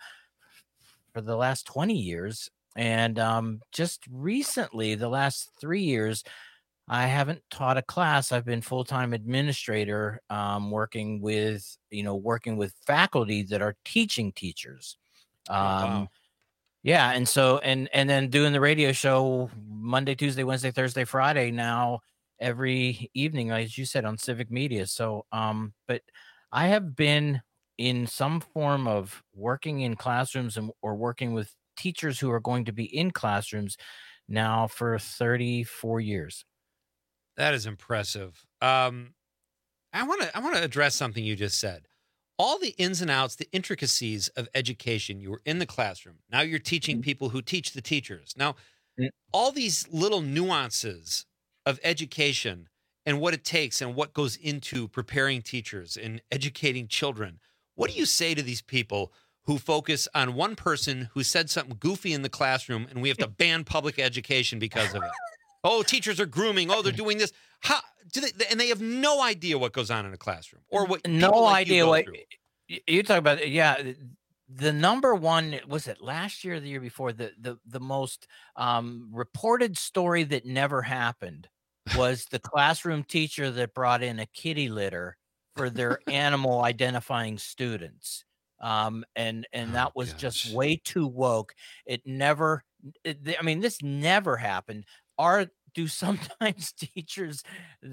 for the last twenty years. And um, just recently, the last three years, I haven't taught a class. I've been full-time administrator, um, working with, you know, working with faculty that are teaching teachers. Um, wow. Yeah. And so, and, and then doing the radio show Monday, Tuesday, Wednesday, Thursday, Friday now every evening, as you said, on Civic Media. So, um, but I have been in some form of working in classrooms and, or working with teachers who are going to be in classrooms now for thirty-four years. That is impressive. Um, I want to I want to address something you just said. All the ins and outs, the intricacies of education. You were in the classroom. Now you're teaching people who teach the teachers. Now, all these little nuances of education and what it takes and what goes into preparing teachers and educating children. What do you say to these people who focus on one person who said something goofy in the classroom and we have to ban public education because of it? Oh, teachers are grooming. Oh, they're doing this. How do they? And they have no idea what goes on in a classroom or what. people No like you idea go what through. y- you talk about. Yeah, the number one, was it last year or the year before, the the the most um, reported story that never happened was the classroom teacher that brought in a kitty litter for their animal identifying students. Um, and and that was just way too woke. It never. It, I mean, this never happened. Are do sometimes teachers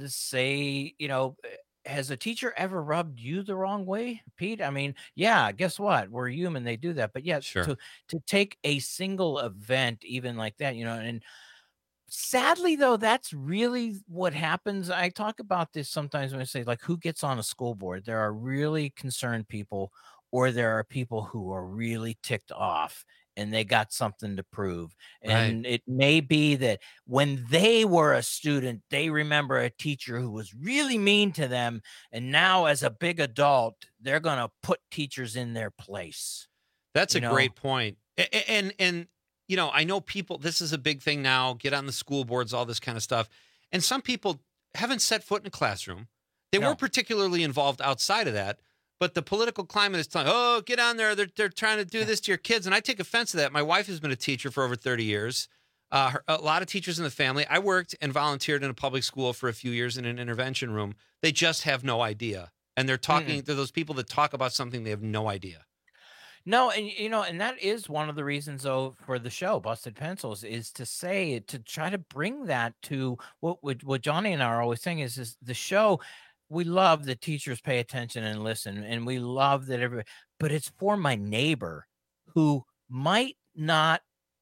say, you know, has a teacher ever rubbed you the wrong way, Pete? I mean, yeah, guess what? We're human. They do that. But yeah, Sure. to to take a single event, even like that, you know, and sadly, though, that's really what happens. I talk about this sometimes when I say, like, who gets on a school board? There are really concerned people or there are people who are really ticked off and they got something to prove. And Right. it may be that when they were a student, they remember a teacher who was really mean to them. And now as a big adult, they're going to put teachers in their place. That's You a know? great point. A- a- And, and, you know, I know people, this is a big thing now, get on the school boards, all this kind of stuff. And some people haven't set foot in a classroom. They No. weren't particularly involved outside of that, but the political climate is telling, oh, get on there. They're, they're trying to do this to your kids. And I take offense to that. My wife has been a teacher for over thirty years. Uh, her, a lot of teachers in the family. I worked and volunteered in a public school for a few years in an intervention room. They just have no idea. And they're talking to those people that talk about something they have no idea. No, and you know, and that is one of the reasons, though, for the show, Busted Pencils, is to say to try to bring that to what what, what Johnny and I are always saying is, is the show. We love that teachers pay attention and listen, and we love that everybody, but it's for my neighbor who might not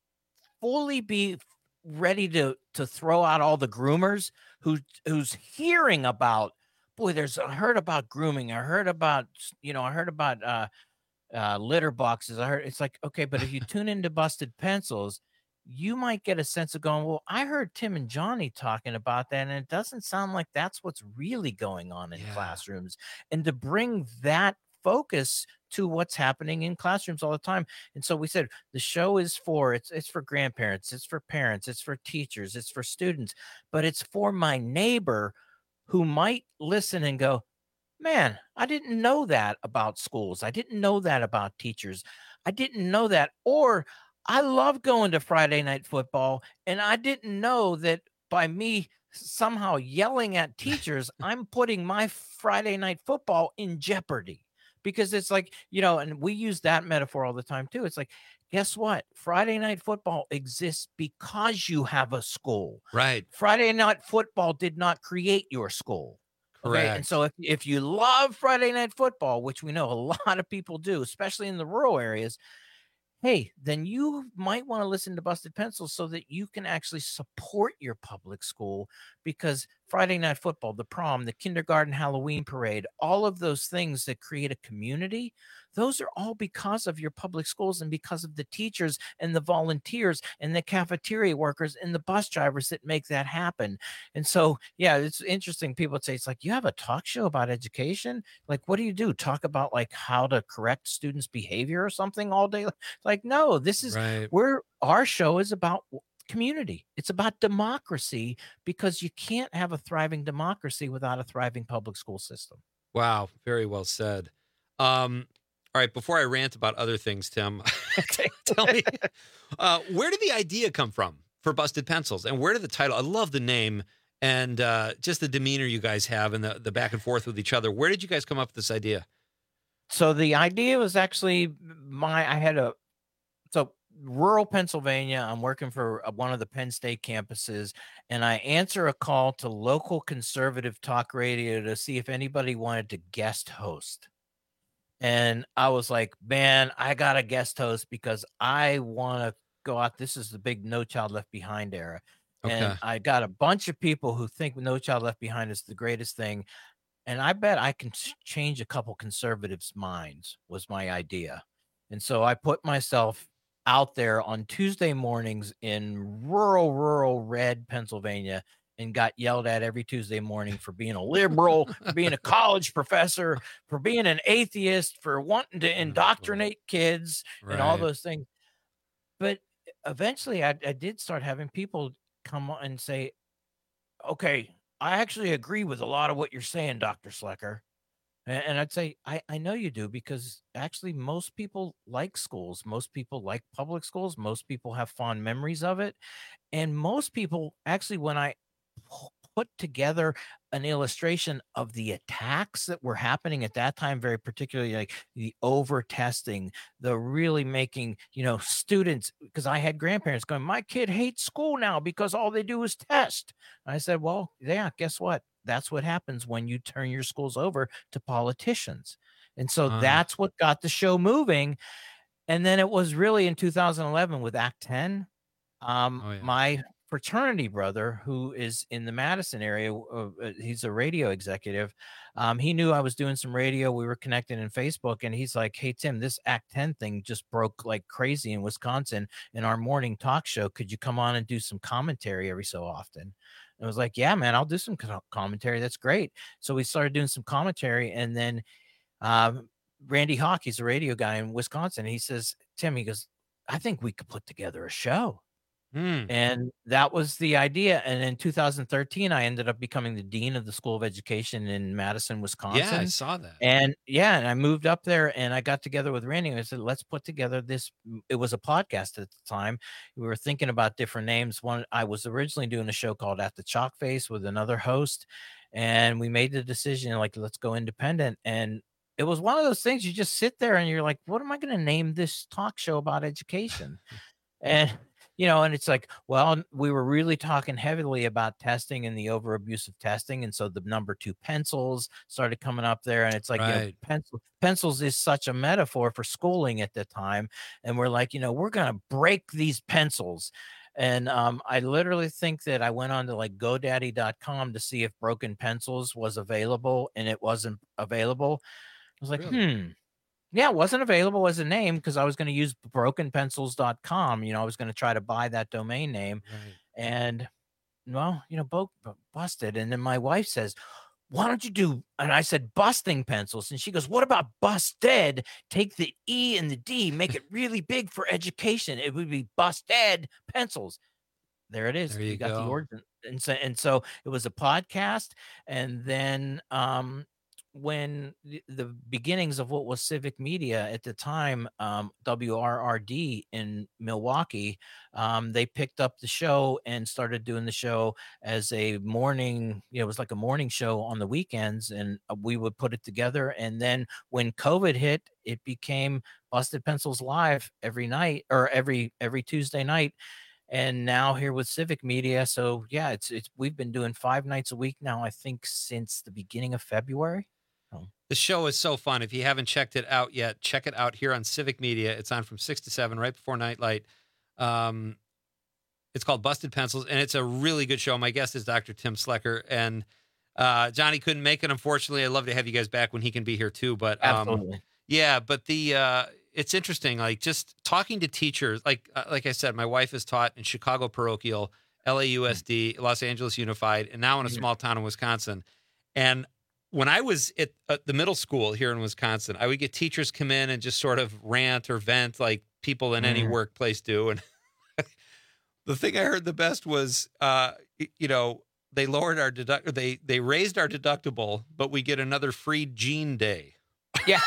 fully be ready to to throw out all the groomers who who's hearing about, boy, there's I heard about grooming, I heard about, you know, I heard about uh uh litter boxes. I heard it's like, okay, but if you tune into Busted Pencils, you might get a sense of going, well, I heard Tim and Johnny talking about that, and it doesn't sound like that's what's really going on in classrooms. And to bring that focus to what's happening in classrooms all the time. And so we said the show is for it's it's for grandparents, it's for parents, it's for teachers, it's for students, but it's for my neighbor who might listen and go, man, I didn't know that about schools. I didn't know that about teachers. I didn't know that. Or I love going to Friday night football, and I didn't know that by me somehow yelling at teachers, I'm putting my Friday night football in jeopardy. Because it's like, you know, and we use that metaphor all the time too. It's like, guess what? Friday night football exists because you have a school. Right. Friday night football did not create your school. Okay. And Correct. so if, if you love Friday night football, which we know a lot of people do, especially in the rural areas, hey, then you might want to listen to Busted Pencils so that you can actually support your public school, because Friday night football, the prom, the kindergarten Halloween parade, all of those things that create a community, those are all because of your public schools and because of the teachers and the volunteers and the cafeteria workers and the bus drivers that make that happen. And so, yeah, it's interesting. People would say, it's like, you have a talk show about education? Like, what do you do? Talk about like how to correct students' behavior or something all day? Like, no, this is Right. where our show is about community. It's about democracy, because you can't have a thriving democracy without a thriving public school system. Wow. Very well said. Um, all right. Before I rant about other things, Tim, tell me, uh, where did the idea come from for Busted Pencils, and where did the title? I love the name and uh, just the demeanor you guys have and the, the back and forth with each other. Where did you guys come up with this idea? So the idea was actually my, I had a, so rural Pennsylvania, I'm working for one of the Penn State campuses, and I answer a call to local conservative talk radio to see if anybody wanted to guest host. And I was like, man, I got a guest host because I want to go out. This is the big No Child Left Behind era. Okay. And I got a bunch of people who think No Child Left Behind is the greatest thing. And I bet I can ch- change a couple conservatives' minds, was my idea. And so I put myself out there on Tuesday mornings in rural, rural red Pennsylvania, and got yelled at every Tuesday morning for being a liberal, for being a college professor, for being an atheist, for wanting to indoctrinate kids and all Right. those things. But eventually I, I did start having people come on and say, okay, I actually agree with a lot of what you're saying, Doctor Slecker. And, and I'd say, I, I know you do, because actually most people like schools. Most people like public schools. Most people have fond memories of it. And most people actually, when I pu- put together an illustration of the attacks that were happening at that time, very particularly like the over testing, the really making, you know, students, because I had grandparents going, my kid hates school now because all they do is test. I said, well, yeah, guess what? That's what happens when you turn your schools over to politicians. And so Ah. that's what got the show moving. And then it was really in two thousand eleven with Act ten. Um, Oh, yeah. my fraternity brother who is in the Madison area. Uh, he's a radio executive. Um, he knew I was doing some radio. We were connected in Facebook, and he's like, "Hey, Tim, this Act ten thing just broke like crazy in Wisconsin in our morning talk show. Could you come on and do some commentary every so often?" And I was like, "Yeah, man, I'll do some co- commentary. That's great." So we started doing some commentary, and then um, Randy Hawk, he's a radio guy in Wisconsin. He says, "Tim," he goes, "I think we could put together a show." Mm. And that was the idea. And in two thousand thirteen, I ended up becoming the dean of the School of Education in Madison, Wisconsin. Yeah, I saw that. And yeah, and I moved up there, and I got together with Randy, and I said, let's put together this. It was a podcast at the time. We were thinking about different names. One, I was originally doing a show called At the Chalk Face with another host, and we made the decision, like, let's go independent. And it was one of those things, you just sit there and you're like, what am I going to name this talk show about education? And you know, and it's like, well, we were really talking heavily about testing and the over abuse of testing. And so the number two pencils started coming up there. And it's like, Right. you know, pencil, pencils is such a metaphor for schooling at the time. And we're like, you know, we're going to break these pencils. And um, I literally think that I went on to like GoDaddy dot com to see if Broken Pencils was available, and it wasn't available. I was like, hmm. Yeah, it wasn't available as a name because I was going to use broken pencils dot com. You know, I was going to try to buy that domain name. Right. And, well, you know, bo- bu- busted. And then my wife says, why don't you do, and I said, busting pencils. And she goes, what about busted? Take the E and the D, make it really big for education. It would be busted pencils. There it is. There you got go. the origin. And so, and so it was a podcast. And then, um, when the, the beginnings of what was Civic Media at the time, um, W R R D in Milwaukee, um, they picked up the show and started doing the show as a morning, you know, it was like a morning show on the weekends, and we would put it together. And then when COVID hit, it became Busted Pencils Live every night, or every every Tuesday night. And now here with Civic Media. So yeah, it's it's we've been doing five nights a week now, I think, since the beginning of February. The show is so fun. If you haven't checked it out yet, check it out here on Civic Media. It's on from six to seven, right before Nightlight. Um, it's called Busted Pencils, and it's a really good show. My guest is Doctor Tim Slecker, and uh, Johnny couldn't make it, unfortunately. I'd love to have you guys back when he can be here, too. But um, Absolutely. Yeah, but the uh, it's interesting, like just talking to teachers. Like uh, like I said, my wife is taught in Chicago Parochial, L A U S D, Los Angeles Unified, and now in a small town in Wisconsin. And when I was at, at the middle school here in Wisconsin, I would get teachers come in and just sort of rant or vent like people in any Mhm. workplace do. And the thing I heard the best was, uh, y- you know, they lowered our deduct, they they raised our deductible, but we get another free gene day. Yeah.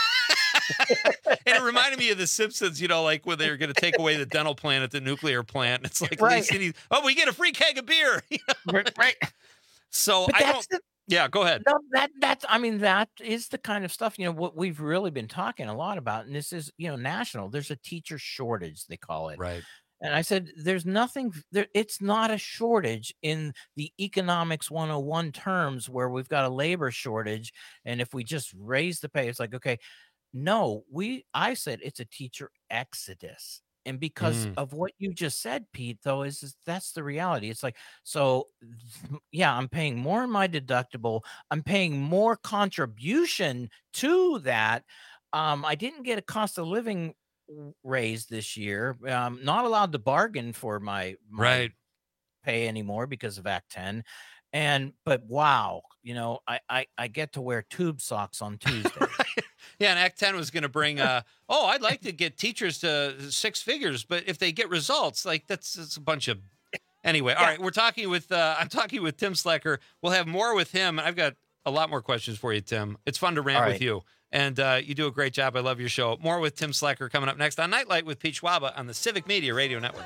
And it reminded me of The Simpsons, you know, like when they were going to take away the dental plan at the nuclear plant. It's like, Right. Lisa needs- oh, we get a free keg of beer. You know? Right, right. So But I that's don't. Yeah, go ahead. No, that that's I mean, that is the kind of stuff, you know, what we've really been talking a lot about. And this is, you know, national. There's a teacher shortage, they call it. Right. And I said, there's nothing there, it's not a shortage in the economics one oh one terms where we've got a labor shortage. And if we just raise the pay, it's like, okay, no, we I said it's a teacher exodus. And because Mm. of what you just said, Pete, though, is, is that's the reality. It's like, so th- yeah, I'm paying more in my deductible. I'm paying more contribution to that. Um, I didn't get a cost of living w- raise this year. Um, not allowed to bargain for my, my Right. pay anymore because of Act ten. And but wow, you know, I I, I get to wear tube socks on Tuesday. Yeah, and Act ten was going to bring, uh, oh, I'd like to get teachers to six figures, but if they get results, like that's, that's a bunch of. Anyway, all right, we're talking with, uh, I'm talking with Tim Slecker. We'll have more with him. I've got a lot more questions for you, Tim. It's fun to rant All with right. you. And uh, you do a great job. I love your show. More with Tim Slecker coming up next on Nightlight with Pete Schwaba on the Civic Media Radio Network.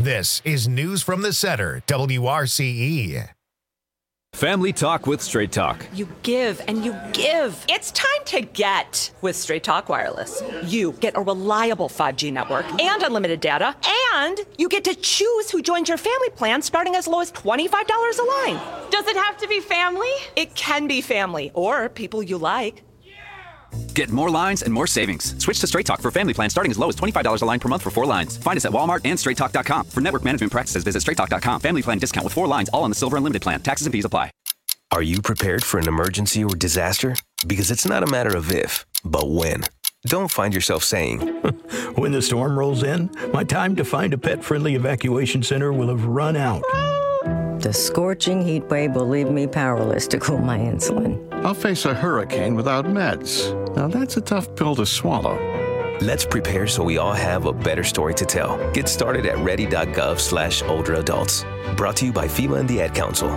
This is News from the Center, W R C E. Family Talk with Straight Talk. You give and you give. It's time to get with Straight Talk Wireless. You get a reliable five G network and unlimited data, and you get to choose who joins your family plan starting as low as twenty-five dollars a line. Does it have to be family? It can be family or people you like. Get more lines and more savings. Switch to Straight Talk for family plan starting as low as twenty-five dollars a line per month for four lines. Find us at Walmart and straight talk dot com. For network management practices, visit straight talk dot com. Family plan discount with four lines, all on the Silver Unlimited plan. Taxes and fees apply. Are you prepared for an emergency or disaster? Because it's not a matter of if, but when. Don't find yourself saying, when the storm rolls in, my time to find a pet-friendly evacuation center will have run out. The scorching heat wave will leave me powerless to cool my insulin. I'll face a hurricane without meds. Now that's a tough pill to swallow. Let's prepare so we all have a better story to tell. Get started at ready.gov slash older adults. Brought to you by FEMA and the Ad Council.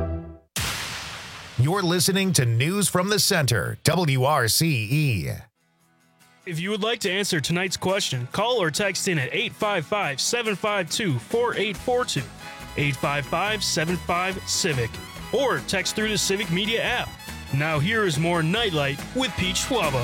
You're listening to News from the Center, W R C E. If you would like to answer tonight's question, call or text in at eight five five, seven five two, four eight four two, eight five five, seven five, Civic, or text through the Civic Media app. Now here is more Nightlight with Pete Schwaba.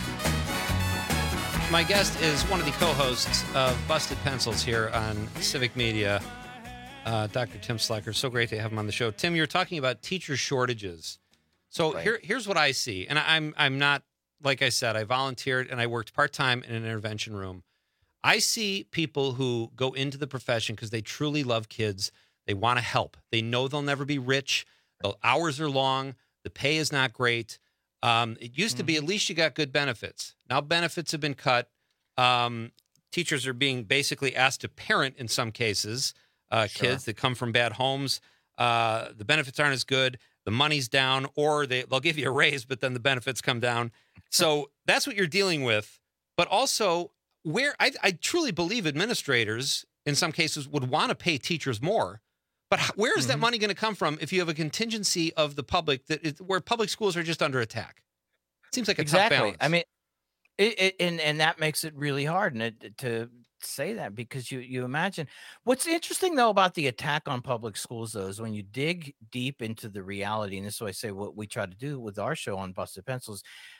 My guest is one of the co-hosts of Busted Pencils here on Civic Media, uh, Doctor Tim Slacker. So great to have him on the show. Tim, you're talking about teacher shortages. So right. here, here's what I see, and I'm I'm not, like I said, I volunteered and I worked part-time in an intervention room. I see people who go into the profession because they truly love kids. They want to help. They know they'll never be rich. The hours are long. The pay is not great. Um, it used mm-hmm. to be at least you got good benefits. Now benefits have been cut. Um, teachers are being basically asked to parent in some cases uh, sure. kids that come from bad homes. Uh, the benefits aren't as good. The money's down, or they, they'll give you a raise, but then the benefits come down. So that's what you're dealing with. But also, where I, I truly believe administrators in some cases would want to pay teachers more. But where is mm-hmm. that money going to come from if you have a contingency of the public that is, where public schools are just under attack? It seems like a exactly. tough balance. I mean, it, it, and and that makes it really hard and it, to say that because you you imagine what's interesting though about the attack on public schools though is when you dig deep into the reality, and this is why I say what we try to do with our show on Busted Pencils.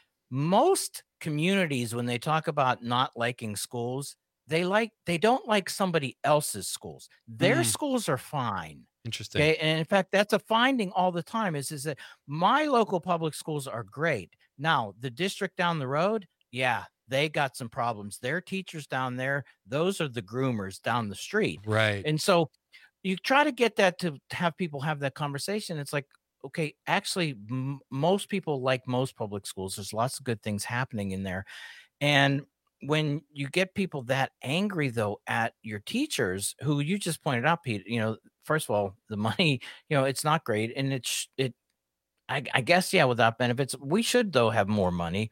Most communities, when they talk about not liking schools, they like they don't like somebody else's schools. Their mm. schools are fine. Interesting. Okay? And in fact, that's a finding all the time is, is that my local public schools are great. Now, the district down the road, yeah, they got some problems. Their teachers down there, those are the groomers down the street. Right. And so you try to get that to have people have that conversation. It's like, okay, actually, m- most people like most public schools. There's lots of good things happening in there. And when you get people that angry, though, at your teachers, who you just pointed out, Pete, you know, first of all, the money, you know, it's not great. And it's, it, I, I guess, yeah, without benefits, we should, though, have more money.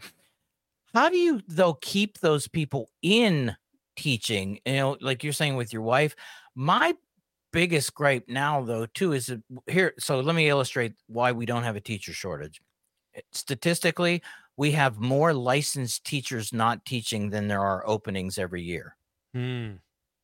How do you, though, keep those people in teaching? You know, like you're saying with your wife, my biggest gripe now, though, too, is that here. So let me illustrate why we don't have a teacher shortage. Statistically, we have more licensed teachers not teaching than there are openings every year. Hmm.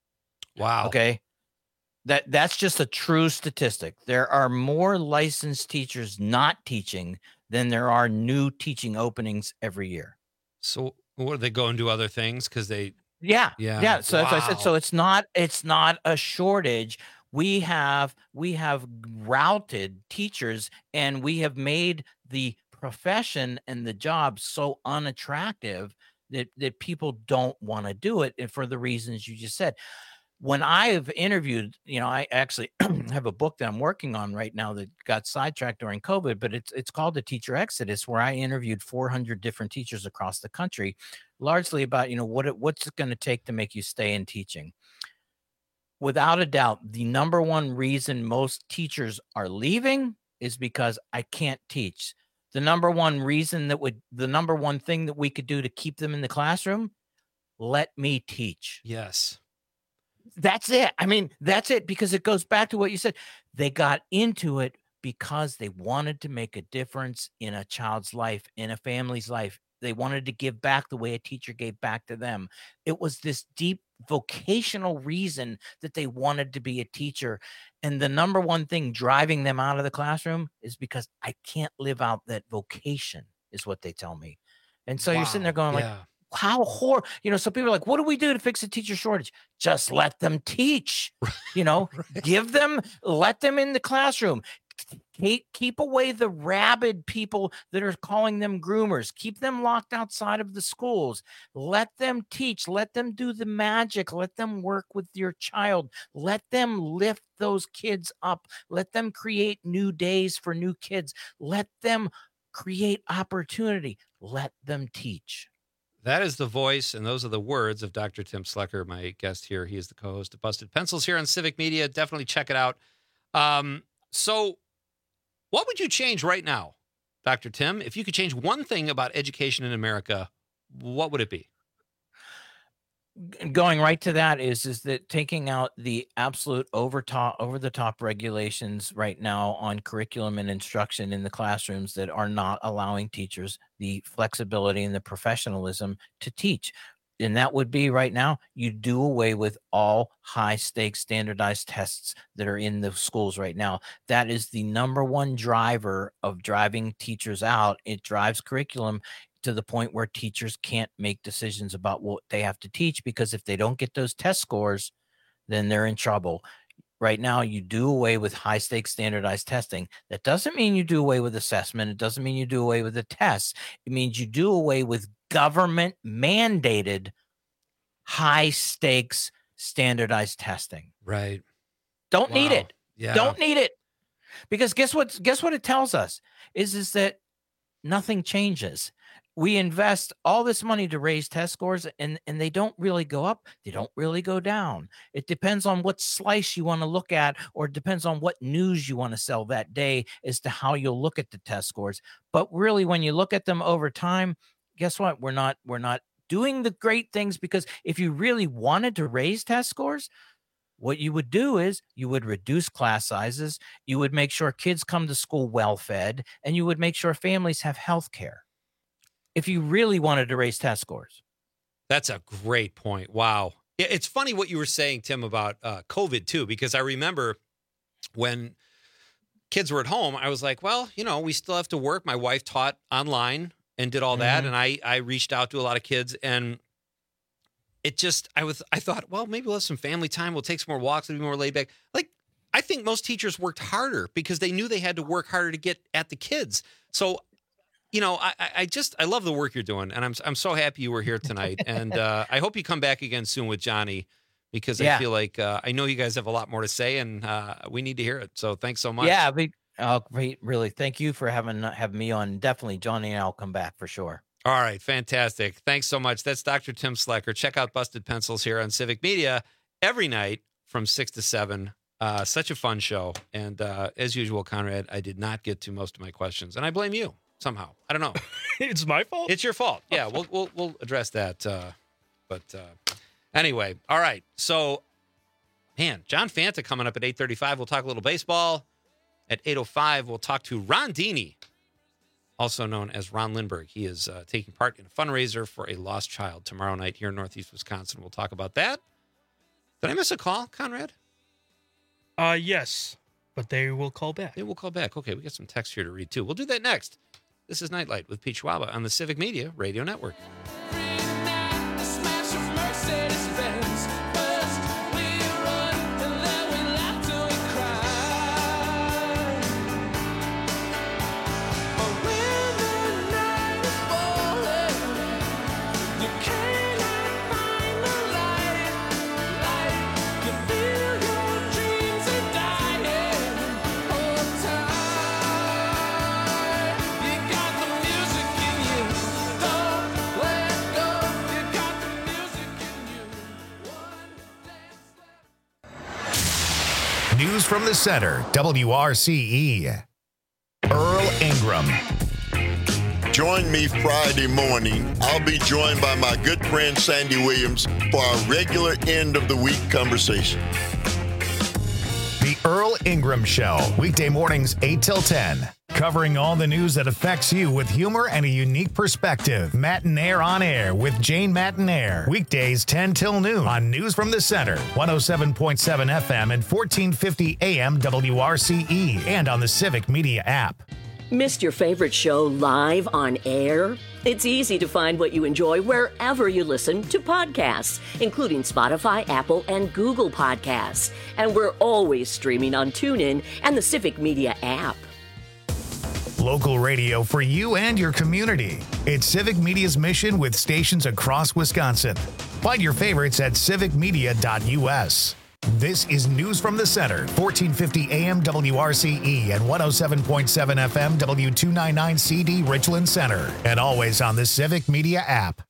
Wow. Okay. That that's just a true statistic. There are more licensed teachers not teaching than there are new teaching openings every year. So what do they go and do other things? Because they Yeah. Yeah. Yeah. So wow. as I said, so it's not it's not a shortage. We have we have routed teachers and we have made the profession and the job so unattractive that that people don't want to do it, and for the reasons you just said. When I have interviewed, you know, I actually have a book that I'm working on right now that got sidetracked during COVID, but it's it's called The Teacher Exodus, where I interviewed four hundred different teachers across the country, largely about, you know, what it, what's it going to take to make you stay in teaching. Without a doubt, the number one reason most teachers are leaving is because I can't teach. The number one reason that would, the number one thing that we could do to keep them in the classroom, let me teach. Yes. That's it. I mean, that's it, because it goes back to what you said. They got into it because they wanted to make a difference in a child's life, in a family's life. They wanted to give back the way a teacher gave back to them. It was this deep vocational reason that they wanted to be a teacher. And the number one thing driving them out of the classroom is because I can't live out that vocation, is what they tell me. And so wow. you're sitting there going yeah. like, how hor, you know, so people are like, what do we do to fix the teacher shortage? Just let them teach, you know, right. give them, let them in the classroom. Keep, keep away the rabid people that are calling them groomers. Keep them locked outside of the schools. Let them teach. Let them do the magic. Let them work with your child. Let them lift those kids up. Let them create new days for new kids. Let them create opportunity. Let them teach. That is the voice, and those are the words of Doctor Tim Slecker, my guest here. He is the co-host of Busted Pencils here on Civic Media. Definitely check it out. Um, so what would you change right now, Doctor Tim? If you could change one thing about education in America, what would it be? Going right to that is, is that taking out the absolute over top, over the top regulations right now on curriculum and instruction in the classrooms that are not allowing teachers the flexibility and the professionalism to teach. And that would be right now, you do away with all high stakes standardized tests that are in the schools right now. That is the number one driver of driving teachers out. It drives curriculum to the point where teachers can't make decisions about what they have to teach, because if they don't get those test scores, then they're in trouble. Right now, you do away with high stakes standardized testing. That doesn't mean you do away with assessment. It doesn't mean you do away with the tests. It means you do away with government mandated high stakes standardized testing. Right. Don't wow. need it. Yeah. Don't need it. Because guess what? Guess what it tells us is, is that nothing changes. We invest all this money to raise test scores, and, and they don't really go up. They don't really go down. It depends on what slice you want to look at, or it depends on what news you want to sell that day as to how you'll look at the test scores. But really, when you look at them over time, guess what? We're not, we're not doing the great things, because if you really wanted to raise test scores, what you would do is you would reduce class sizes. You would make sure kids come to school well-fed, and you would make sure families have health care. If you really wanted to raise test scores. That's a great point. Wow. It's funny what you were saying, Tim, about uh, COVID, too, because I remember when kids were at home, I was like, well, you know, we still have to work. My wife taught online and did all that. Mm-hmm. And I, I reached out to a lot of kids, and it just, I was, I thought, well, maybe we'll have some family time. We'll take some more walks. It'll be more laid back. Like, I think most teachers worked harder because they knew they had to work harder to get at the kids. So, you know, I, I just, I love the work you're doing, and I'm I'm so happy you were here tonight. And uh, I hope you come back again soon with Johnny, because yeah. I feel like, uh, I know you guys have a lot more to say, and uh, we need to hear it. So thanks so much. Yeah, but, oh, great. Really. Thank you for having, having me on. Definitely, Johnny and I'll come back for sure. All right. Fantastic. Thanks so much. That's Doctor Tim Slecker. Check out Busted Pencils here on Civic Media every night from six to seven. Uh, such a fun show. And uh, as usual, Conrad, I did not get to most of my questions, and I blame you. Somehow, I don't know. It's my fault. It's your fault. Yeah, we'll we'll we'll address that. Uh, but uh, anyway, all right. So, man, John Fanta coming up at eight thirty-five. We'll talk a little baseball. At eight oh five, we'll talk to Ron Dini, also known as Ron Lindbergh. He is uh, taking part in a fundraiser for a lost child tomorrow night here in Northeast Wisconsin. We'll talk about that. Did I miss a call, Conrad? Uh, yes, but they will call back. They will call back. Okay, we got some text here to read too. We'll do that next. This is Nightlight with Pete Schwaba on the Civic Media Radio Network. News from the center, W R C E. Earl Ingram. Join me Friday morning. I'll be joined by my good friend Sandy Williams for our regular end of the week conversation. The Earl Ingram Show, weekday mornings eight till ten. covering all the news that affects you with humor and a unique perspective. Matinaire on Air with Jane Matinaire. Weekdays ten till noon on News from the Center, one oh seven point seven F M and fourteen fifty A M W R C E, and on the Civic Media app. Missed your favorite show live on air? It's easy to find what you enjoy wherever you listen to podcasts, including Spotify, Apple, and Google Podcasts. And we're always streaming on TuneIn and the Civic Media app. Local radio for you and your community. It's Civic Media's mission with stations across Wisconsin. Find your favorites at civic media dot U S. This is News from the Center, fourteen fifty A M W R C E and one oh seven point seven F M W two ninety-nine C D Richland Center, and always on the Civic Media app.